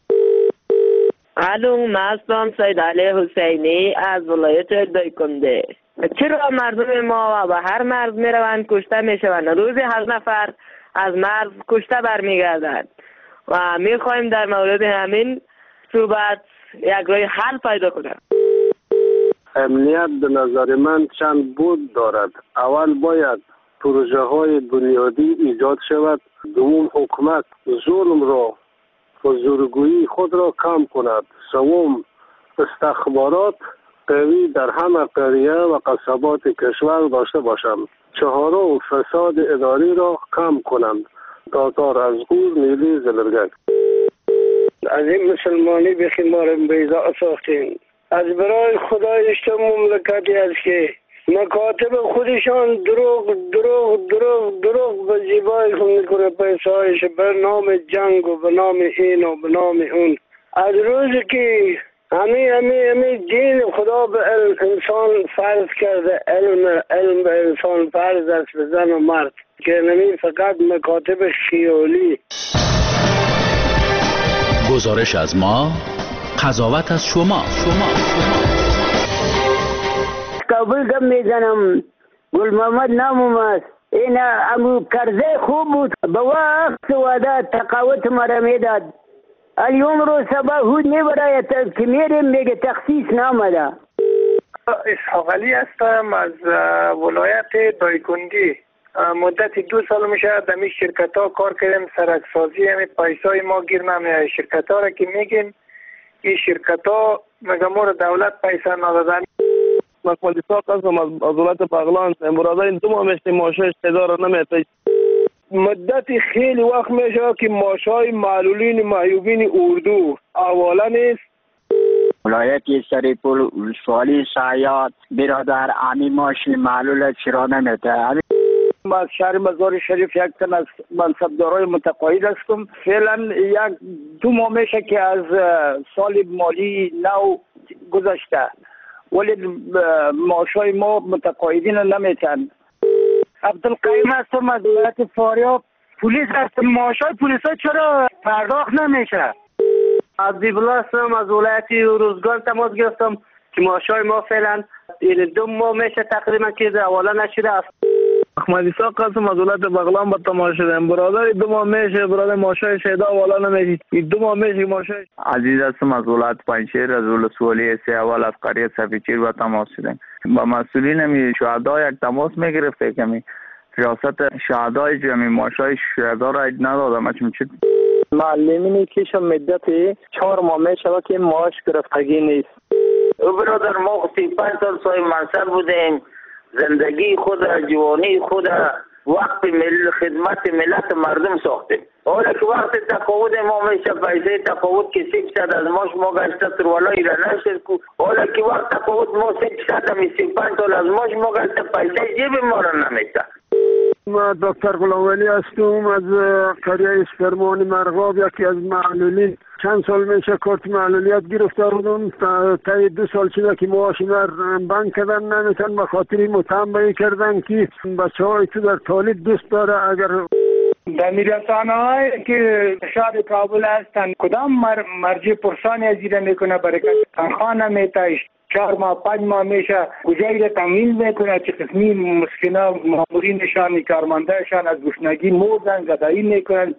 S13: الو، من هستم سید علی حسینی از ولایت دایکنده. چرا مردم ما و هر مرز می روند کشته می شوند؟ روزی هشت نفر از مرز کشته برمیگردند و می خواهیم در مورد همین صحبت یک راه حل پیدا کنیم.
S26: امنیت به نظر من چند بود دارد. اول باید پروژه های بنیادی ایجاد شود. دوم حکومت ظلم را و زورگویی خود را کم کند. سوم استخبارات قوی در همه قریه و قصبات کشور داشته باشند. چهارم فساد اداری را کم کنند. تاتار از گور نیلی زلرگک.
S3: از این مسلمانی بخیمارم بیضا ساختین. از برای خدای اشته مملکتی است که مکاتب خودشان دروغ دروغ دروغ دروغ به زیبایی خود میکنه، پیسایش به نام جنگ و به نام این و به نام اون. از روزی که همی همی همی دین خدا به انسان فرض کرده، علم علم به انسان فرض است به زن و مرد، که نمی فقط مکاتب خیالی.
S15: گزارش از ما، قضاوت از شما. شما
S3: کابل کم میزنم، گل محمد نامم است. این امو کرزه خوب بود، به وقت وعده تقاوت مرا میداد. اليوم رو سبا هود میبراید که میریم میگه تخصیص نامده.
S26: اسحاق علی هستم از ولایت دایکندی. مدت دو سال میشه در این شرکت ها کار کردیم. سرکسازی همین پیسای ما گیر نمیاد. شرکت ها را که میگیم این شرکت ها مگه ما را دولت پیسه ندادن.
S16: مکمل ساق هستم از ولایت بغلان. برادر این دو ماه میشته ماشش تدار نمیاد.
S3: مدت خیلی وقت میشه که ماشای معلولین معیوبین اردو اوالا نیست.
S17: ولایت سریپول ولسوالی سعیات برادر امی ماشین معلول چرا نمیده.
S3: از شهر مزار شریف یک تن از منصبدارای متقاعد هستم. فعلا یک دو ماه میشه که از سال مالی نو گذشته، ولی ماشای ما متقاعدین نمیتن. عبدالقیم هستم از ولایت فاریاب. پلیس هستم. ماشای پلیس ها چرا پرداخت نمیشه؟
S17: عبدالله هستم از ولایت روزگان تماس گرفتم که ماشای ما فعلا دو ماه میشه تقریبا که حواله نشده است.
S16: احمد اسحاق هستم از ولایت بغلان با تماس شدم. برادر دو ماه میشه برادر ماشای شهدا حواله نمیشه. دو ماه میشه ماشای.
S27: عزیز هستم از ولایت پنجشیر از ولسوالی سه اول از قریه صفیچیر با تماس شدم. با مسئولین می شهدا یک تماس میگرفته کمی ریاست شهدای جمعی ماشای شهدا را ندادم. چون چی
S25: معلمینی کش مدت چهار ماه میشه که معاش گرفتگی نیست.
S17: برادر ما سی پنج سال صاحب منصب بودیم. زندگی خود جوانی خود وقت مل خدمت ملت مردم ساختیم. حالا که وقت تقاعد ما میشه پیسه تقاعد که سی درصد از ماش ما گشته تروالا ایره نشد کو. حالا که وقت تقاعد ما سی درصد همی سی پنج سال از ماش ما گشته پیسه جیب ما را نمیشه.
S26: ما دکتر غلامولی هستم از قریه اسپرمان مرغاب. یکی از معلولین چند سال میشه کارت معلولیت گرفته بودم. تا دو سال شده که معاش من بند کردن نمیتن، به خاطر متهم کردن که بچه های تو در طالب دوست داره. اگر در میرسانه هایی که شهر کابل هستند کدام مر... مرجع پرسانی از ایره میکنه؟ برکت تنخواه نمیتایش چهار ماه پنج ماه میشه کجایی را تمویل میکنه؟ چه قسمی مسکینا مامورینشان کارمندهشان از گشنگی مردن گدایی میکنن.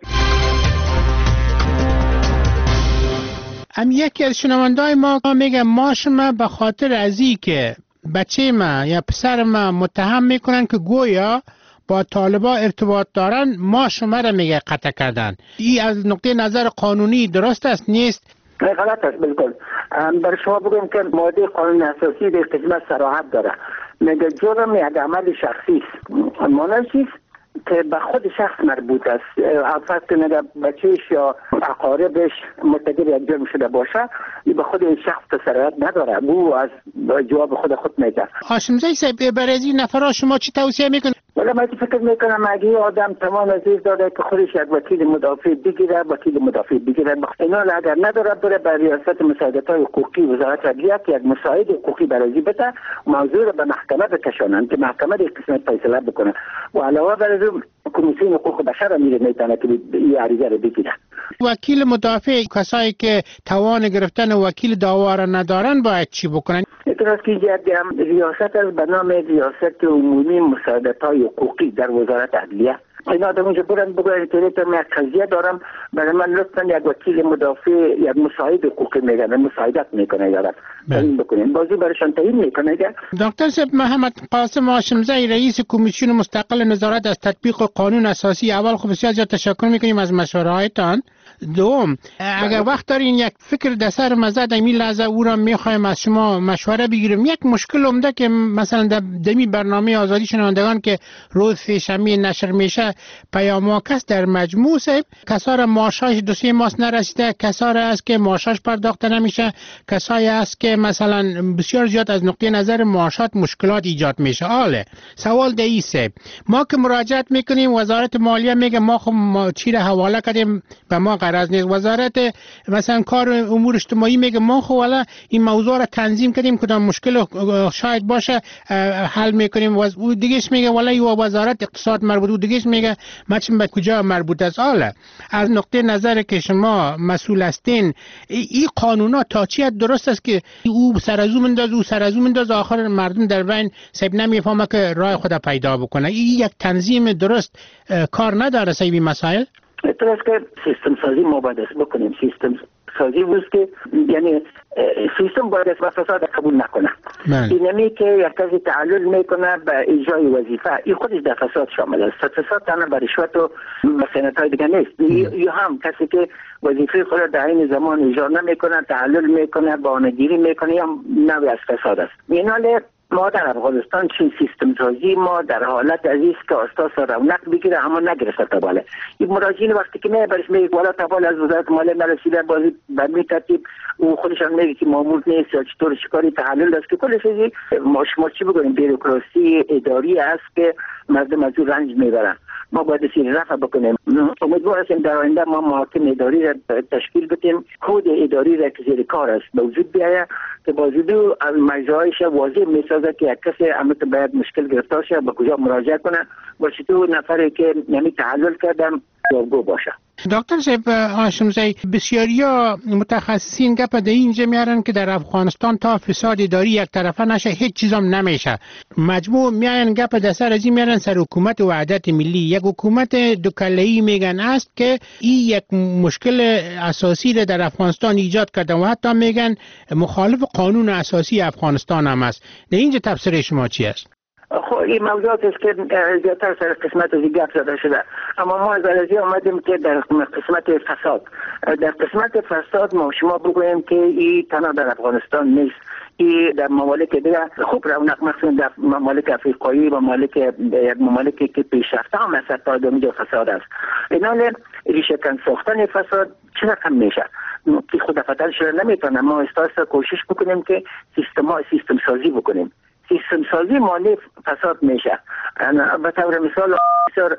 S7: هم یکی از شنوندای ما میگه ماش ما به خاطر ازی که بچه ما یا پسر ما متهم میکنن که گویا با طالبا ارتباط دارن، ماش ما را میگه قطع کردن. این از نقطه نظر قانونی درست است نیست؟
S2: غلط است بالکل. بر شما بگم که ماده قانون اساسی در قسمت صراحت داره، میگه جرم یک عمل شخصی است. معنی چیست؟ که به خود شخص مربوط است. فرض کنید بچهش یا اقاربش مرتکب یک جرم شده باشه، این به خود شخص صلاحیت نداره، او از جواب خود خود میگه.
S7: هاشمزاده صاحب برای این نفرا شما چی توصیه میکنید؟
S2: ولی من فکر میکنم اگه آدم تمام عزیز داره که خودش یک وکیل مدافع بگیره، وکیل مدافع بگیره، اینا اگر نداره بره به ریاست مساعدت‌های حقوقی وزارت عدلیه که یک مساعد حقوقی برای بده، موضوع رو به محکمه بکشونن که محکمه در قسمت فیصله بکنه و علاوه بر از کمیسیون حقوق بشر میره میتونه که این عریضه رو بگیره.
S7: وکیل مدافع کسایی که توان گرفتن وکیل دعوا را ندارن باید چی بکنن؟
S2: اعتراض که ریاست از به نام ریاست عمومی مساعدت‌های حقوقی در وزارت عدلیه، اینا آدم اونجا برن بگوین که من یک قضیه دارم، برای من لطفا یک وکیل مدافع یک مساعد حقوقی میگن، مساعدت میکنه یارم تعیین بکنین، بازی برشان تعیین میکنه.
S7: دکتر صاحب محمد قاسم هاشمزاده رئیس کمیسیون مستقل نظارت از تطبیق قانون اساسی، اول خب بسیار زیاد تشکر میکنیم از مشوره‌هایتان. دوم اگر وقت دارین یک فکر در سر مزد این لحظه او را میخوایم از شما مشوره بگیریم. یک مشکل عمده که مثلا در دمی برنامه آزادی شنوندگان که روز سه‌شنبه نشر میشه پیامک است در مجموع صاحب، کسا را معاشش دو سه ماه نرسیده، کسا را است که معاشش پرداخته نمیشه، کسایی است که مثلا بسیار زیاد از نقطه نظر معاشات مشکلات ایجاد میشه. حاله سوال دایی صاحب، ما که مراجعت میکنیم وزارت مالیه میگه ما خب ما چی را حواله کردیم به ما غرض نیست، وزارت مثلا کار امور اجتماعی میگه ما خب والا این موضوع را تنظیم کردیم کدام مشکل شاید باشه حل میکنیم، و او دیگهش میگه والا این وزارت اقتصاد مربوط، او دیگهش میگه مچم به کجا مربوط است. حالا از نقطه نظر که شما مسئول هستین این قانونا تا چی درست است که او سر از او منداز او سر از او منداز آخر مردم در بین سب نمیفهمه که راه خود پیدا بکنه؟ این یک تنظیم درست کار نداره سیبی مسائل؟
S2: اعتراض که سیستم سازی ما باید بکنیم، سیستم سازی بود که یعنی سیستم باید از فساد قبول نکنه. اینمی که یک کسی تعلل میکنه به اجرای وظیفه این خودش در فساد شامل است. فساد تنها به رشوت و مسئنت‌های دیگه نیست، یا هم کسی که وظیفه خود در این زمان اجرا نمیکنه، تعلل میکنه، بهانه‌گیری میکنه، یا نوعی از فساد است. ایناله ما در افغانستان چین سیستم سازی ما در حالت عزیز که اساس رونق بگیره اما نگرفته تا بالا. این مراجعین وقتی که میبرش میگه والا تا بالا از وزارت مالیه نرسیده، بازی به می ترتیب او خودشان میگه که مامور نیست یا چطور شکاری تحلیل است که کلش چیزی ما شما چی بگویم بیروکراسی اداری است که مردم از اون رنج میبرن. ما باید سیر رفع بکنیم. امیدوار هستیم در آینده ما محاکم اداری را تشکیل بدیم، کد اداری را که زیر کار است به وجود بیاید که بازدو از مجازش واضح میسازه که یک کسی امت باید مشکل گرفتار شه به کجا مراجعه کنه و چطور نفری که نمی تحلل کردم جوابگو باشه.
S7: دکتر صاحب هاشمزاده بسیاریا متخصصین گپ در اینجا میارن که در افغانستان تا فساد اداری یک طرفه نشه هیچ چیزام نمیشه. مجموع میان گپ در سر ازی میارن سر حکومت وحدت ملی، یک حکومت دو کله‌ای میگن است که این یک مشکل اساسی را در افغانستان ایجاد کرده و حتی میگن مخالف قانون اساسی افغانستان هم است. در اینجا تفسیر شما چی است؟
S2: خب این موضوعات است که زیادتر سر قسمت از گپ زده شده، اما ما از عرضی آمدیم که در قسمت فساد در قسمت فساد ما شما بگوییم که این تنها در افغانستان نیست، این در ممالک دیگه خوب رونق مخصوصا در ممالک افریقایی و ممالک یک ممالکی که پیشرفته هم است تا اینجا فساد است. اینال ریشه کن ساختن فساد چه رقم میشه که خود فتن شده نمیتونه. ما استاسا کوشش بکنیم که سیستم سیستم سازی بکنیم. سیستم سازی مالی فساد میشه. به طور مثال بسیار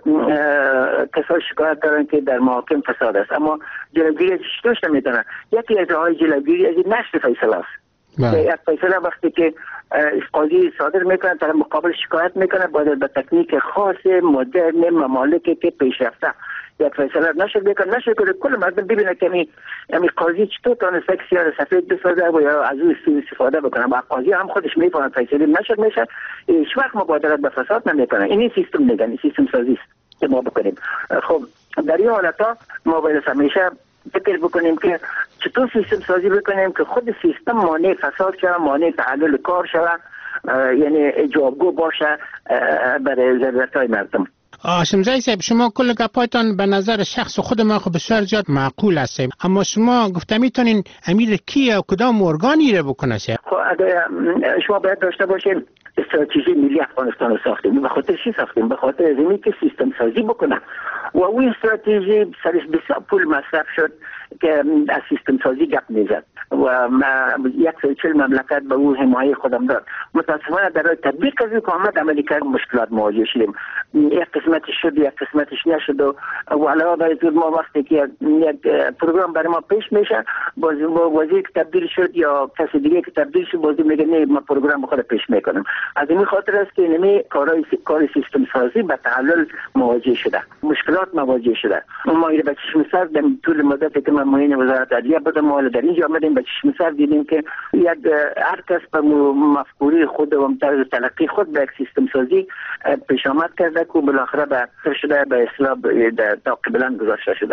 S2: کسای شکایت دارن که در محاکم فساد است، اما جلوگیری از چطورش نمیتونن. یکی از راههای جلوگیری از نشر فیصله است. یک فیصله وقتی که قاضی صادر میکنه طرف مقابل شکایت میکنه باید به تکنیک خاص مدرن ممالکی که پیشرفته یک فیصله نشد بکنه نشد کنه کل مردم ببینه که می یعنی قاضی چطور تونسته یک سیاه سفید بسازه و یا از او استفاده بکنه و قاضی هم خودش میفهمه فیصله نشد میشه هیچ وقت مبادرت به فساد نمیکنه. این سیستم میگن سیستم سازی است که ما بکنیم. خب در این حالتا ما باید همیشه فکر بکنیم که چطور سیستم سازی بکنیم که خود سیستم مانع فساد شود، مانع تعلل کار شود، یعنی جوابگو باشه برای ضرورت‌های مردم.
S7: هاشم زایی صاحب، شما کل گپایتان به نظر شخص خود ما خب بسیار زیاد معقول است، اما شما گفته میتونین امیر کی و کدام ارگانی رو بکنه؟
S2: خب اگر شما باید داشته باشین استراتژی ملی افغانستان رو ساختیم. به خاطر چی ساختیم؟ به خاطر اینکه که سیستم سازی بکنه و اون استراتژی سرش بسیار پول مصرف شد که از سیستم سازی گپ میزد و یک سوی چل مملکت به اون حمایه خودم داد. متاسفانه در تطبیق از که آمد عملی کرد مشکلات مواجه شدیم. یک قسمتش شد یک قسمتش نشد و علاوه بر این ما وقتی که یک پروگرام برای ما پیش میشه باز وزیر که تبدیل شد یا کسی دیگه که تبدیل شد باز میگه نه ما پروگرام خود پیش میکنم. از این خاطر است که نمی کارهای کار سیستم سازی به تعلل مواجه شده، مشکلات مواجه شده. ما این به چشم سر در طول مدتی که من معین وزارت عدلیه بودم ما در اینجا آمدیم به چشم سر دیدیم که یک هر کس به مفکوره خود و طرز تلقی خود به یک سیستم سازی پیش آمد کرده که بالاخره به شده به اصلاح تا قبلا گذاشته شده.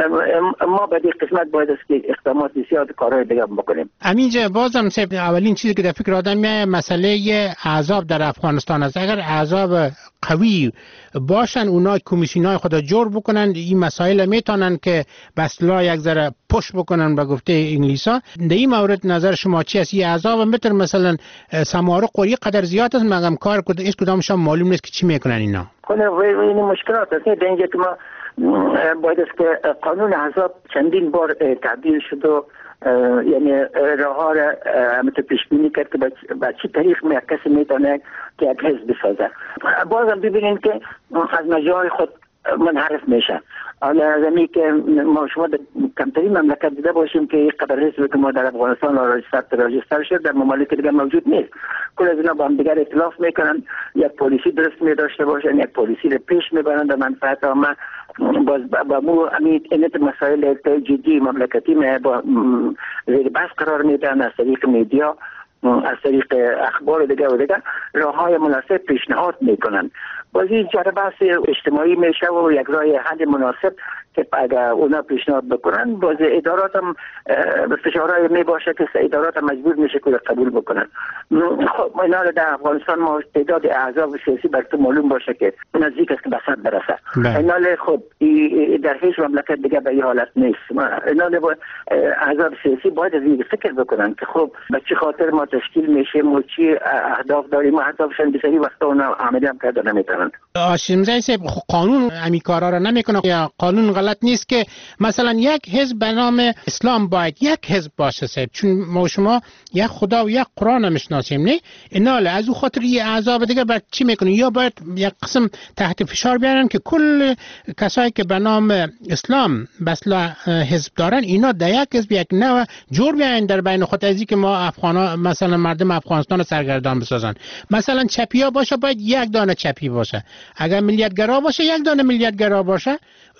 S2: ما به این قسمت باید است که اقدامات زیاد کارهای دیگه بکنیم.
S7: امینجا بازم صاحب اولین چیزی که در فکر آدم میاد مسئله احزاب در افغانستان است. اگر احزاب قوی باشن اونا کمیسیونای خود جور بکنن این مسائل میتونن که به اصطلاح یک ذره پشت بکنن به گفته انگلیسا. در این مورد نظر شما چی است؟ این احزاب متر مثلا سماره قوری قدر زیاد است مگم کار کد هیچ کدامشون معلوم نیست که چی میکنن اینا.
S2: خب این مشکلات است. در اینجا که ما باید است که قانون احزاب چندین بار تعدیل شد و یعنی راه ها را همینطور پیش بینی کرد که به چی طریق می کسی میتونه که یک حزب بسازه. بازم ببینید که از مجال خود منحرف میشه. حالا زمین که ما شما در کمترین مملکت دیده باشیم که یک قدر حزبی که ما در افغانستان راجستر شد در ممالک دیگه موجود نیست. کل از اینا با هم دیگر اختلاف میکنن، یک پلیسی درست می داشته باشن، یک پلیسی رو پیش میبرن در منفعت عامه. باز با مو امید اینت مسائل جدی مملکتی می با زیر بحث قرار میدن از طریق میدیا، از طریق اخبار دیگه و دیگه راه های مناسب پیشنهاد میکنن. بازی جره بحث اجتماعی میشه و یک راه حل مناسب که اگر اونا پیشنهاد بکنن باز ادارات هم به فشارهای می باشه که ادارات هم مجبور میشه که قبول بکنن. خب ما اینا در افغانستان ما تعداد احزاب سیاسی براتون معلوم باشه که نزدیک است که به صد برسه. اینا خب در هیچ مملکت دیگه به این حالت نیست. اینا احزاب سیاسی باید از این فکر بکنن که خب به چه خاطر ما تشکیل میشه و چی اهداف داریم. اهدافشون بسیاری وقتا اونا عملی هم کرده نمیتونن.
S7: هاشم زایی صاحب قانون همین کارا را نمیکنه یا قانون غلط نیست که مثلا یک حزب به نام اسلام باید یک حزب باشه صاحب، چون ما شما یک خدا و یک قرآن میشناسیم نه اینا از او خاطر یه احزاب دیگه بعد چی میکنه؟ یا باید یک قسم تحت فشار بیارن که کل کسایی که به نام اسلام بسلا حزب دارن اینا در یک حزب یک نوع جور بیان در بین خود از که ما افغانا مثلا مردم افغانستان سرگردان بسازن. مثلا چپیا باشه باید یک دانه چپی باشه، اگر ملیتگرا باشه یک دانه ملیتگرا باشه،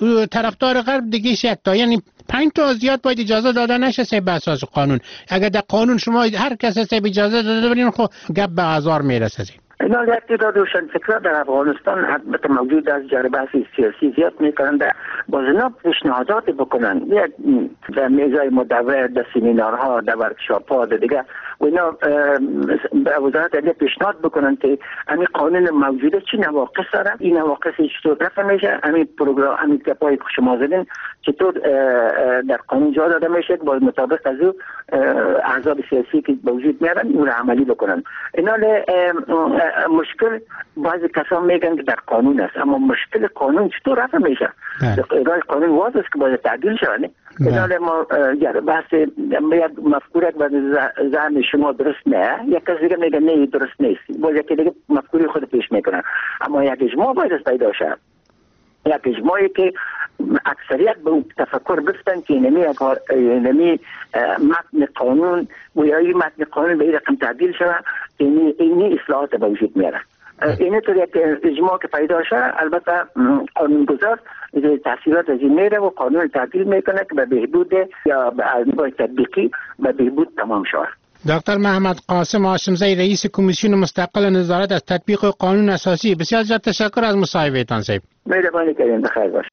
S7: طرفدار غرب دیگه یک تا، یعنی پنج تا زیاد باید اجازه داده نشه سه به اساس قانون. اگر در قانون شما هر کس سه اجازه داده برین خب گپ به هزار میرسه.
S2: اینا یک تعداد روشن فکرها در افغانستان حتمت موجود از جربه سیاسی زیاد میکنن در باز اینا پیشنهادات بکنن یک در میزای مدور در سمینارها در ورکشاپ ها در دیگه و اینا به وزارت عدلیه پیشنهاد بکنن که همین قانون موجوده چی نواقص داره، این نواقص چطور رفع میشه، همین پروگرام همین گپایی که شما زدین چطور در قانون جا داده میشه با مطابق از او احزاب سیاسی که وجود میارن اون رو عملی بکنن. اینا مشکل بعضی کسان میگن که در قانون است، اما مشکل قانون چطور رفع میشه؟ راه قانون واضح است که باید تعدیل شود. اینا ما بحث یک مفکوره و ذهن شما درست نه، یک کسی دیگه میگه نه درست نیست، باز یکی دیگه مفکوره خود پیش میکنن. اما یک اجماع باید پیدا شود، یک اجماعی که اکثریت به اون تفکر بفتن که اینمی اینمی متن قانون و یا این متن قانون به این رقم تعدیل شده، اینی اینی اصلاحات به وجود میاره. اینه طور یک اجماع که پیدا شده، البته قانونگذار تحصیلات از این میره و قانون تعدیل میکنه که به بهبود یا به نوع تطبیقی به بهبود تمام شود.
S7: دکتر محمد قاسم هاشمزی رئیس کمیسیون مستقل نظارت از تطبیق قانون اساسی، بسیار زیاد تشکر از مصاحبهتان صاحب.
S2: مهربانی کردین، بخیر باش.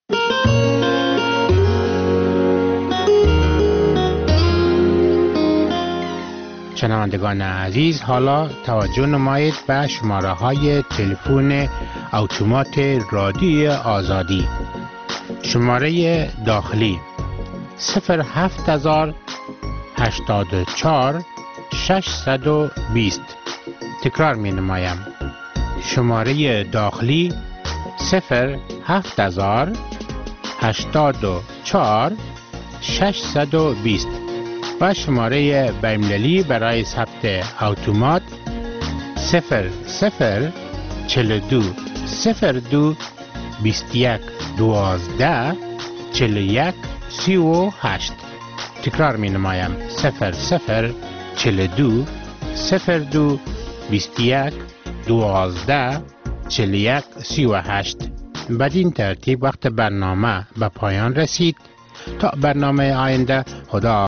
S7: شنوندگان عزیز، حالا توجه نمایید به شماره های تلفن اتومات رادیو آزادی. شماره داخلی صفر هفت هزار هشتاد و چهار ششصد و بیست. تکرار می نمایم. شماره داخلی صفر هفت هزار هشتاد و چهار ششصد و بیست و شماره بین‌المللی برای ثبت اتومات صفر صفر چهل و دو صفر دو بیست و یک دوازده چهل و یک سی و هشت. تکرار می نمایم. صفر صفر چهل و دو صفر دو بیست و یک دوازده چهل و یک سی و هشت. بدین ترتیب وقت برنامه به پایان رسید. تا برنامه آینده، خدا